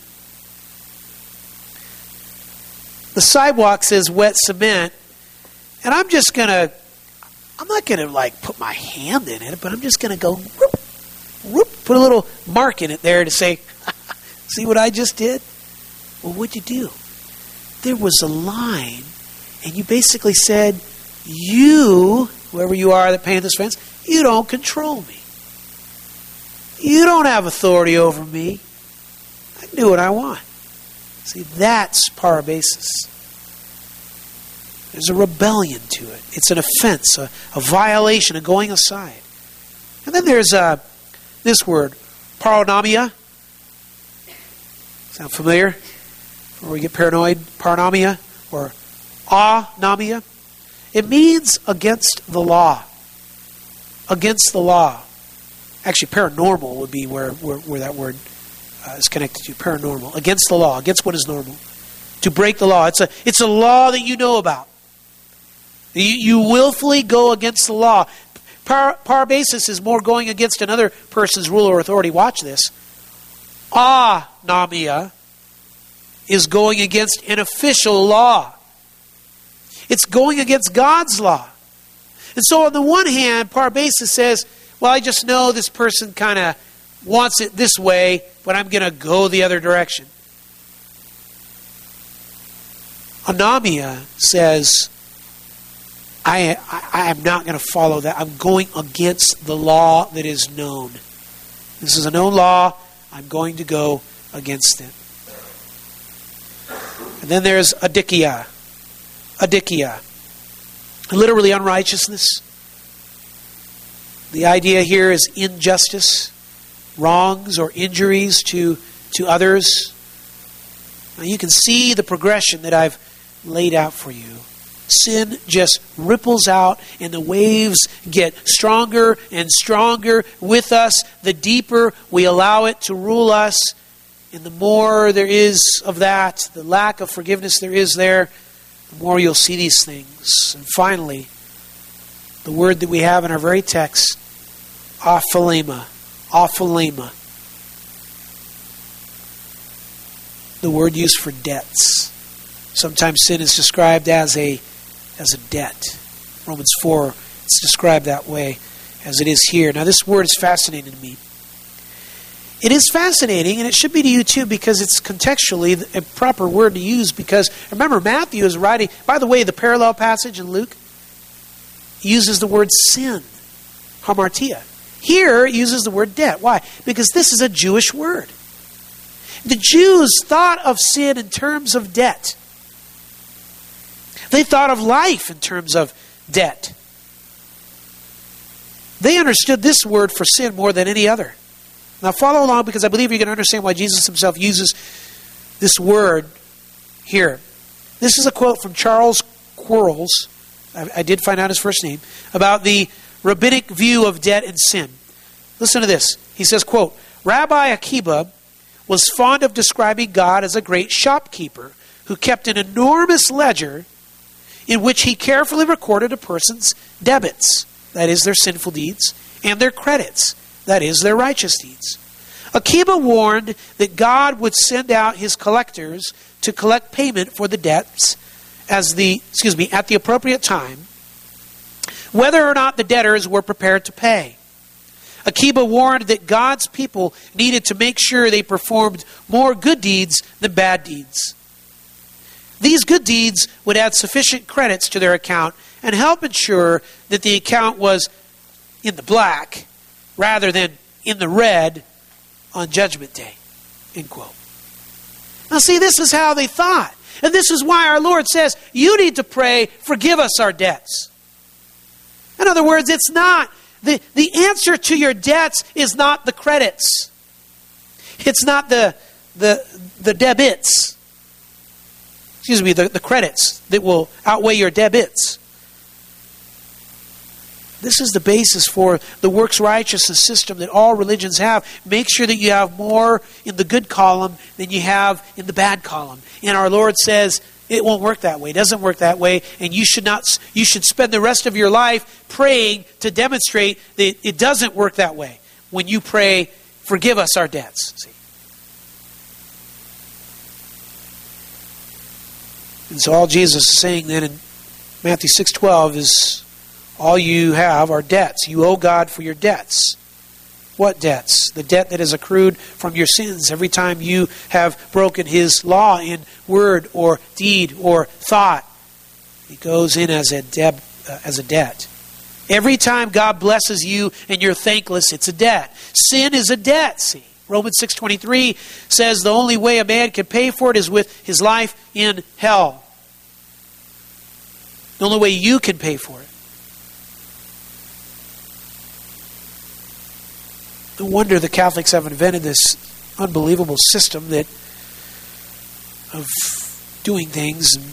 Speaker 1: The sidewalk says wet cement. And I'm just going to, I'm not going to like put my hand in it, but I'm just going to go, whoop, whoop, put a little mark in it there to say, see what I just did? Well, what'd you do? There was a line, and you basically said, you, whoever you are that painted this fence, you don't control me. You don't have authority over me. I can do what I want. See, that's parabasis. There's a rebellion to it. It's an offense, a, a violation, a going aside. And then there's uh, this word, paronomia. Sound familiar? Where we get paranoid, paronomia or anomia. It means against the law. Against the law. Actually, paranormal would be where, where, where that word uh, is connected to. Paranormal. Against the law. Against what is normal. To break the law. It's a, it's a law that you know about. You, you willfully go against the law. Par, parabasis is more going against another person's rule or authority. Watch this. Anomia is going against an official law. It's going against God's law. And so on the one hand, parabasis says, well, I just know this person kind of wants it this way, but I'm going to go the other direction. Anomia says, I, I, I am not going to follow that. I'm going against the law that is known. This is a known law. I'm going to go against it. And then there's adikia. Adikia. literally unrighteousness. The idea here is injustice, wrongs or injuries to, to others. Now you can see the progression that I've laid out for you. Sin just ripples out and the waves get stronger and stronger with us. The deeper we allow it to rule us, and the more there is of that, the lack of forgiveness there is there, the more you'll see these things. And finally, the word that we have in our very text, apholema, apholema. The word used for debts. Sometimes sin is described as a as a debt. Romans four, it's described that way as it is here. Now this word is fascinating to me. It is fascinating, and it should be to you too, because it's contextually a proper word to use. Because remember, Matthew is writing, by the way, the parallel passage in Luke uses the word sin, hamartia. Here it uses the word debt. Why? Because this is a Jewish word. The Jews thought of sin in terms of debt. They thought of life in terms of debt. They understood this word for sin more than any other. Now follow along, because I believe you're going to understand why Jesus himself uses this word here. This is a quote from Charles Quarles, I, I did find out his first name, about the rabbinic view of debt and sin. Listen to this. He says, quote, Rabbi Akiba was fond of describing God as a great shopkeeper who kept an enormous ledger in which he carefully recorded a person's debits, that is, their sinful deeds, and their credits, that is, their righteous deeds. Akiba warned that God would send out his collectors to collect payment for the debts as the, excuse me, at the appropriate time, whether or not the debtors were prepared to pay. Akiba warned that God's people needed to make sure they performed more good deeds than bad deeds. These good deeds would add sufficient credits to their account and help ensure that the account was in the black rather than in the red on Judgment Day. End quote. Now see, this is how they thought. And this is why our Lord says, you need to pray, forgive us our debts. In other words, it's not, the, the answer to your debts is not the credits. It's not the, the, the debits. Excuse me, the, the credits that will outweigh your debits. This is the basis for the works righteousness system that all religions have. Make sure that you have more in the good column than you have in the bad column. And our Lord says it won't work that way. It doesn't work that way. And you should not. You should spend the rest of your life praying to demonstrate that it doesn't work that way. When you pray, forgive us our debts. See? And so all Jesus is saying then in Matthew six twelve is, all you have are debts. You owe God for your debts. What debts? The debt that is accrued from your sins every time you have broken His law in word or deed or thought. It goes in as a, deb, uh, as a debt. Every time God blesses you and you're thankless, it's a debt. Sin is a debt, see. Romans six twenty-three says the only way a man can pay for it is with his life in hell. The only way you can pay for it. No wonder the Catholics have invented this unbelievable system that of doing things and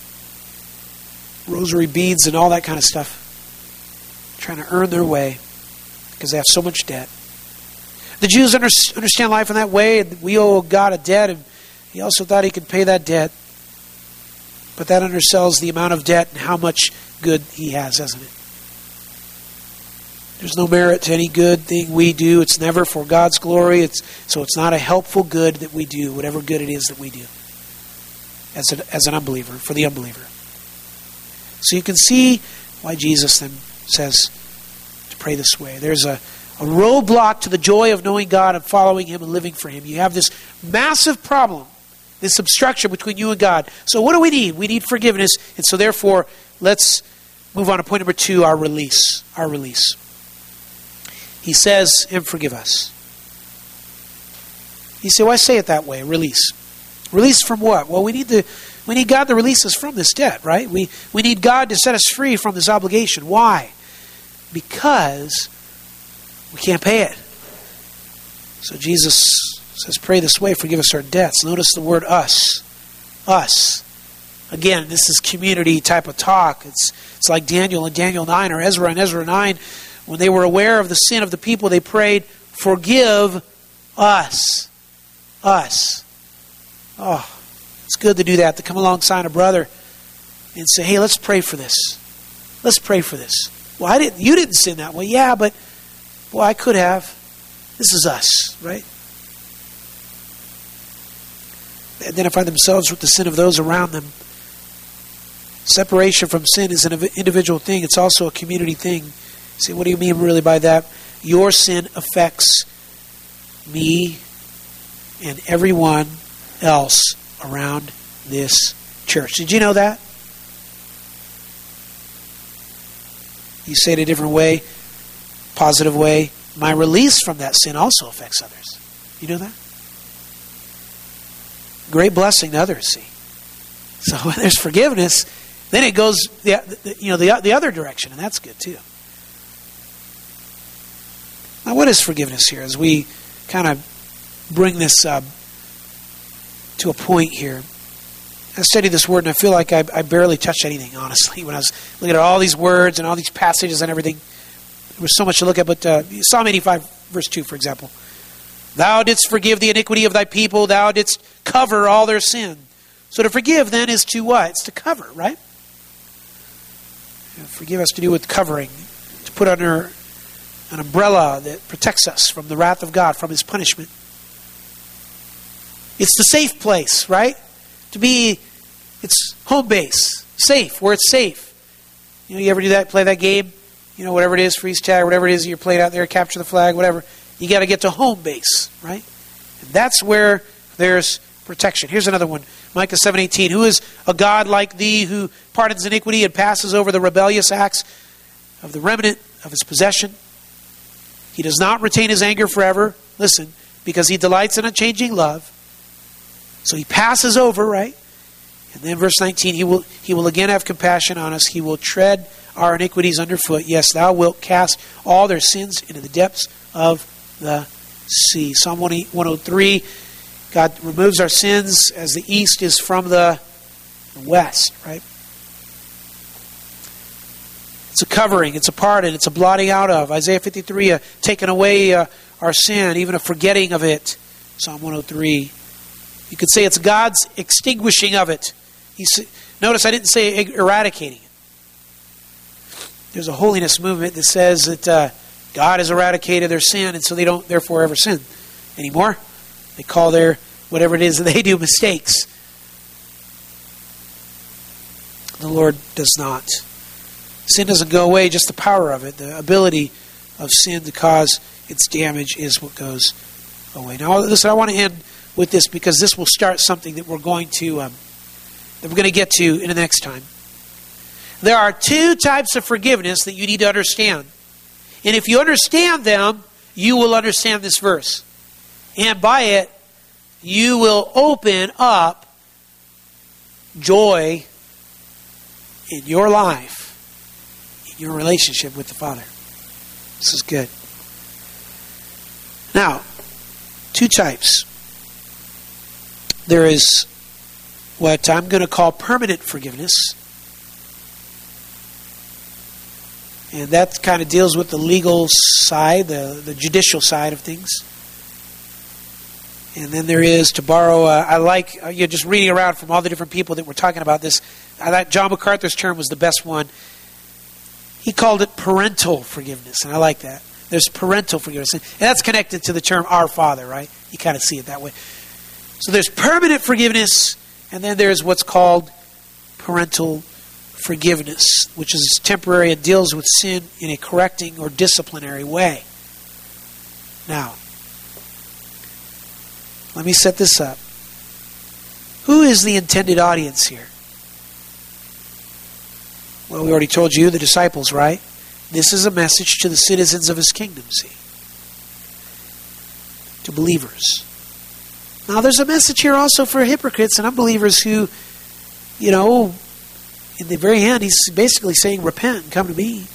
Speaker 1: rosary beads and all that kind of stuff, trying to earn their way because they have so much debt. The Jews under, understand life in that way, and we owe God a debt, and He also thought He could pay that debt. But that undersells the amount of debt and how much good He has, doesn't it? There's no merit to any good thing we do. It's never for God's glory. It's so it's not a helpful good that we do, whatever good it is that we do as, a, as an unbeliever, for the unbeliever. So you can see why Jesus then says to pray this way. There's a A roadblock to the joy of knowing God and following Him and living for Him. You have this massive problem, this obstruction between you and God. So what do we need? We need forgiveness. And so therefore, let's move on to point number two, our release. Our release. He says, and forgive us. You say, why say it that way? Release. Release from what? Well, we need to We need God to release us from this debt, right? We, we need God to set us free from this obligation. Why? Because we can't pay it. So Jesus says, pray this way, forgive us our debts. Notice the word us. Us. Again, this is community type of talk. It's, it's like Daniel in Daniel nine or Ezra in Ezra nine. When they were aware of the sin of the people, they prayed, forgive us. Us. Oh, it's good to do that, to come alongside a brother and say, hey, let's pray for this. Let's pray for this. Well, I didn't. You didn't sin that way. Yeah, but, well, I could have. This is us, right? They identify themselves with the sin of those around them. Separation from sin is an individual thing. It's also a community thing. You say, what do you mean really by that? Your sin affects me and everyone else around this church. Did you know that? You say it a different way, positive way. My release from that sin also affects others. You know that? Great blessing to others, see. So when there's forgiveness, then it goes the, you know, the, the other direction, and that's good too. Now, what is forgiveness here? As we kind of bring this uh, to a point here, I studied this word, and I feel like I, I barely touched anything, honestly, when I was looking at all these words and all these passages and everything. There was so much to look at, but uh, Psalm eighty-five, verse two, for example. Thou didst forgive the iniquity of thy people. Thou didst cover all their sin. So to forgive, then, is to what? It's to cover, right? Forgive has to do with covering, to put under an umbrella that protects us from the wrath of God, from His punishment. It's the safe place, right? To be, it's home base, safe, where it's safe. You know, you ever do that, play that game? You know, whatever it is, freeze tag, whatever it is you're playing out there, capture the flag, whatever. You got to get to home base, right? And that's where there's protection. Here's another one. Micah seven eighteen. Who is a God like thee who pardons iniquity and passes over the rebellious acts of the remnant of his possession? He does not retain his anger forever. Listen, because he delights in unchanging love. So he passes over, right? And then verse nineteen, he will he will again have compassion on us. He will tread our iniquities underfoot. Yes, thou wilt cast all their sins into the depths of the sea. Psalm one oh three, God removes our sins as the east is from the west, right? It's a covering, it's a pardon, it's a blotting out of. Isaiah fifty-three, a taking away uh, our sin, even a forgetting of it. Psalm one oh three. You could say it's God's extinguishing of it. He's, notice I didn't say eradicating it. There's a holiness movement that says that uh, God has eradicated their sin, and so they don't therefore ever sin anymore. They call their, whatever it is that they do, mistakes. The Lord does not. Sin doesn't go away, just the power of it, the ability of sin to cause its damage is what goes away. Now, listen, I want to end with this because this will start something that we're going to um, that we're going to get to in the next time. There are two types of forgiveness that you need to understand. And if you understand them, you will understand this verse. And by it, you will open up joy in your life, in your relationship with the Father. This is good. Now, two types. There is what I'm going to call permanent forgiveness. And that kind of deals with the legal side, the, the judicial side of things. And then there is, to borrow, uh, I like, uh, you're just reading around from all the different people that were talking about this. I like John MacArthur's term was the best one. He called it parental forgiveness, and I like that. There's parental forgiveness. And that's connected to the term our Father, right? You kind of see it that way. So there's permanent forgiveness, and then there's what's called parental forgiveness, which is temporary. It deals with sin in a correcting or disciplinary way. Now, let me set this up. Who is the intended audience here? Well, we already told you, the disciples, right? This is a message to the citizens of His kingdom, see? To believers. Now, there's a message here also for hypocrites and unbelievers who you know, in the very end, he's basically saying, repent and come to me.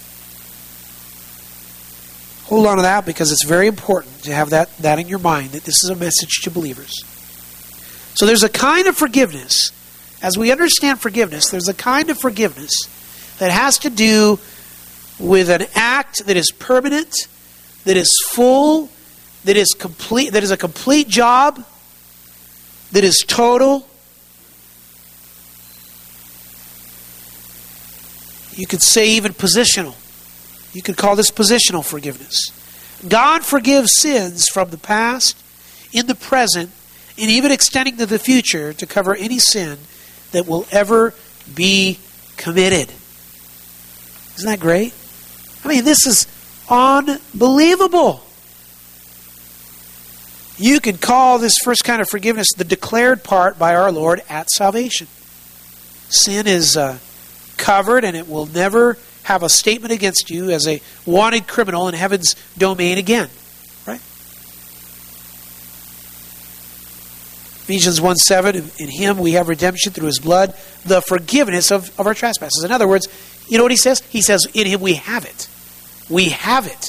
Speaker 1: Hold on to that, because it's very important to have that, that in your mind, that this is a message to believers. So there's a kind of forgiveness. As we understand forgiveness, there's a kind of forgiveness that has to do with an act that is permanent, that is full, that is complete, that is a complete job, that is total. You could say even positional. You could call this positional forgiveness. God forgives sins from the past, in the present, and even extending to the future to cover any sin that will ever be committed. Isn't that great? I mean, this is unbelievable. You can call this first kind of forgiveness the declared part by our Lord at salvation. Sin is uh, covered, and it will never have a statement against you as a wanted criminal in heaven's domain again. Right? Ephesians one seven, in Him we have redemption through His blood, the forgiveness of, of our trespasses. In other words, you know what He says? He says, in Him we have it. We have it.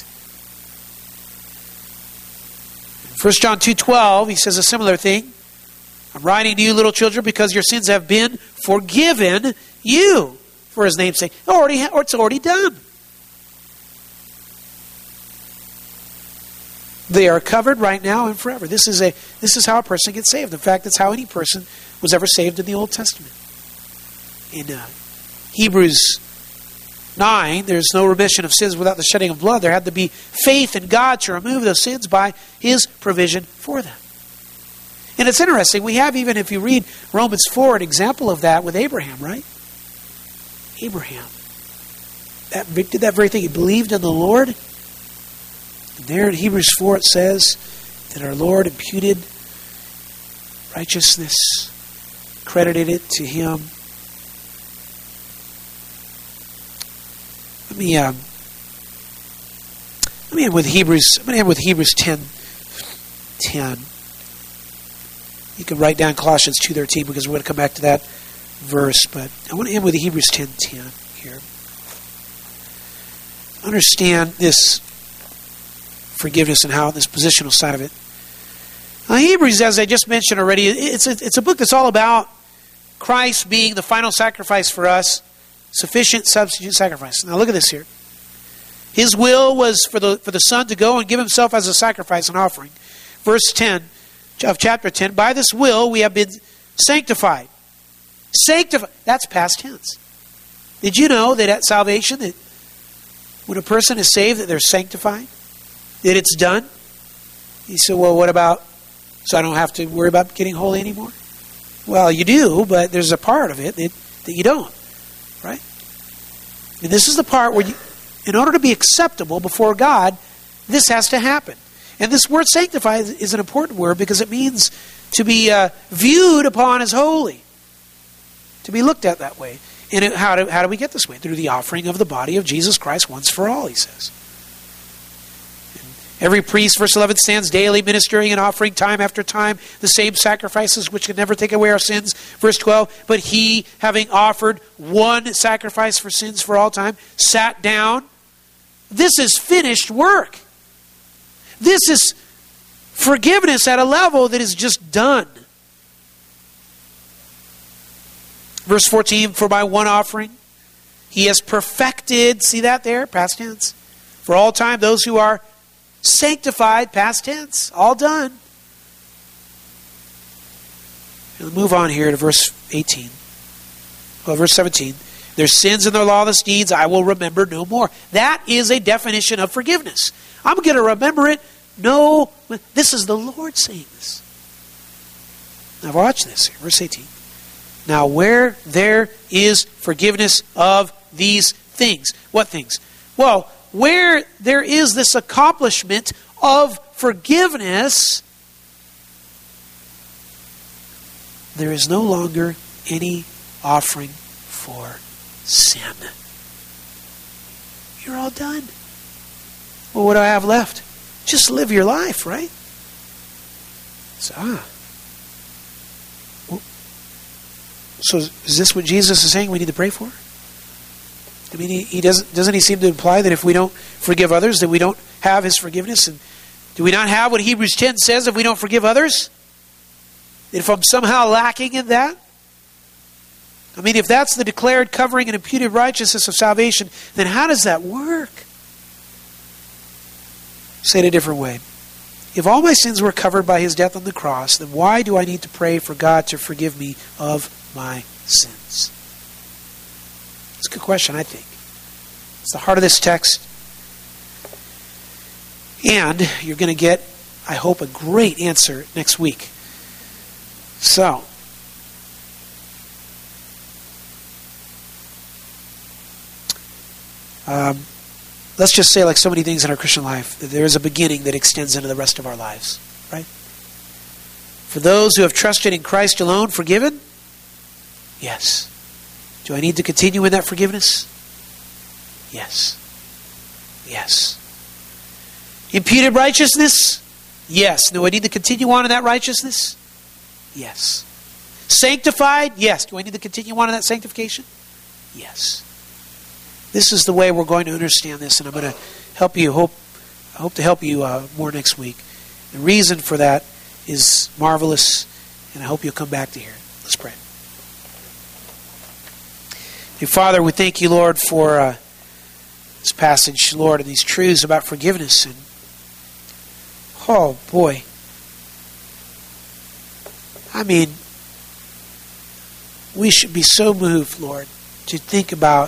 Speaker 1: First John two twelve, He says a similar thing. I'm writing to you, little children, because your sins have been forgiven you. For His name's sake, already, or it's already done. They are covered right now and forever. This is a this is how a person gets saved. In fact, that's how any person was ever saved in the Old Testament. In uh, Hebrews nine, there's no remission of sins without the shedding of blood. There had to be faith in God to remove those sins by His provision for them. And it's interesting. We have, even if you read Romans four, an example of that with Abraham, right? Abraham. That, did that very thing. He believed in the Lord. And there in Hebrews four it says that our Lord imputed righteousness, credited it to him. Let me um, let me end with Hebrews. I'm going to end with Hebrews ten ten. You can write down Colossians two thirteen because we're going to come back to that verse, but I want to end with Hebrews ten ten here. Understand this forgiveness and how this positional side of it. Now, Hebrews, as I just mentioned already, it's a, it's a book that's all about Christ being the final sacrifice for us, sufficient substitute sacrifice. Now look at this here. His will was for the for the Son to go and give Himself as a sacrifice and offering. Verse ten of chapter ten, by this will we have been sanctified. Sanctified. That's past tense. Did you know that at salvation, that when a person is saved, that they're sanctified? That it's done? You say, well, what about, so I don't have to worry about getting holy anymore? Well, you do, but there's a part of it that, that you don't. Right? And this is the part where you, in order to be acceptable before God, this has to happen. And this word sanctified is an important word because it means to be uh, viewed upon as holy. To be looked at that way. And it, how, do, how do we get this way? Through the offering of the body of Jesus Christ once for all, he says. And every priest, verse eleven, stands daily ministering and offering time after time the same sacrifices which can never take away our sins. Verse twelve, but he, having offered one sacrifice for sins for all time, sat down. This is finished work. This is forgiveness at a level that is just done. Verse fourteen, for by one offering he has perfected, see that there, past tense, for all time those who are sanctified, past tense, all done. And move on here to verse eighteen. Well, verse seventeen. Their sins and their lawless deeds I will remember no more. That is a definition of forgiveness. I'm going to remember it. No, this is the Lord saying this. Now watch this here, verse eighteen. Now where there is forgiveness of these things. What things? Well, where there is this accomplishment of forgiveness, there is no longer any offering for sin. You're all done. Well, what do I have left? Just live your life, right? So, ah. So is this what Jesus is saying we need to pray for? I mean, he, he doesn't doesn't he seem to imply that if we don't forgive others, that we don't have his forgiveness? And do we not have what Hebrews ten says if we don't forgive others? If I'm somehow lacking in that? I mean, if that's the declared covering and imputed righteousness of salvation, then how does that work? Say it a different way. If all my sins were covered by his death on the cross, then why do I need to pray for God to forgive me of my sins? It's a good question, I think. It's the heart of this text. And you're going to get, I hope, a great answer next week. So, um, let's just say, like so many things in our Christian life, that there is a beginning that extends into the rest of our lives, right? For those who have trusted in Christ alone, forgiven? Yes. Do I need to continue in that forgiveness? Yes. Yes. Imputed righteousness? Yes. Do I need to continue on in that righteousness? Yes. Sanctified? Yes. Do I need to continue on in that sanctification? Yes. This is the way we're going to understand this, and I'm going to help you. Hope I hope to help you uh, more next week. The reason for that is marvelous, and I hope you'll come back to hear it. Let's pray. Dear Father, we thank you, Lord, for uh, this passage, Lord, and these truths about forgiveness. And oh boy, I mean, we should be so moved, Lord, to think about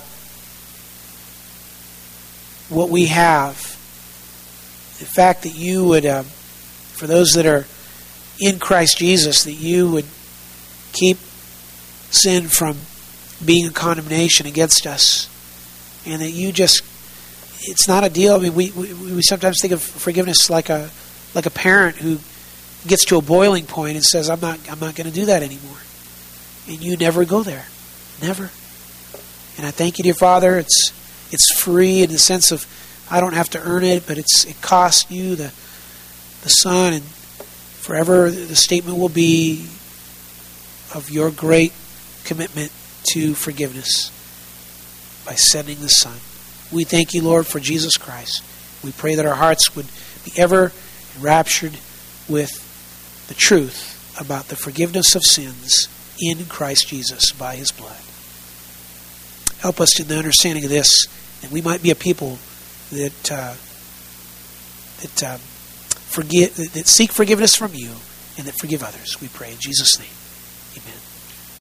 Speaker 1: what we have. The fact that you would, um, for those that are in Christ Jesus, that you would keep sin from being a condemnation against us. And that you just, it's not a deal. I mean, we, we, we sometimes think of forgiveness like a like a parent who gets to a boiling point and says, I'm not I'm not going to do that anymore. And you never go there. Never. And I thank you, dear Father. It's it's free in the sense of I don't have to earn it, but it's it cost you, the the Son, and forever the statement will be of your great commitment to forgiveness by sending the Son. We thank you, Lord, for Jesus Christ. We pray that our hearts would be ever enraptured with the truth about the forgiveness of sins in Christ Jesus by his blood. Help us in the understanding of this, and we might be a people that uh, that uh, forgive, that seek forgiveness from you, and that forgive others. We pray in Jesus' name. Amen.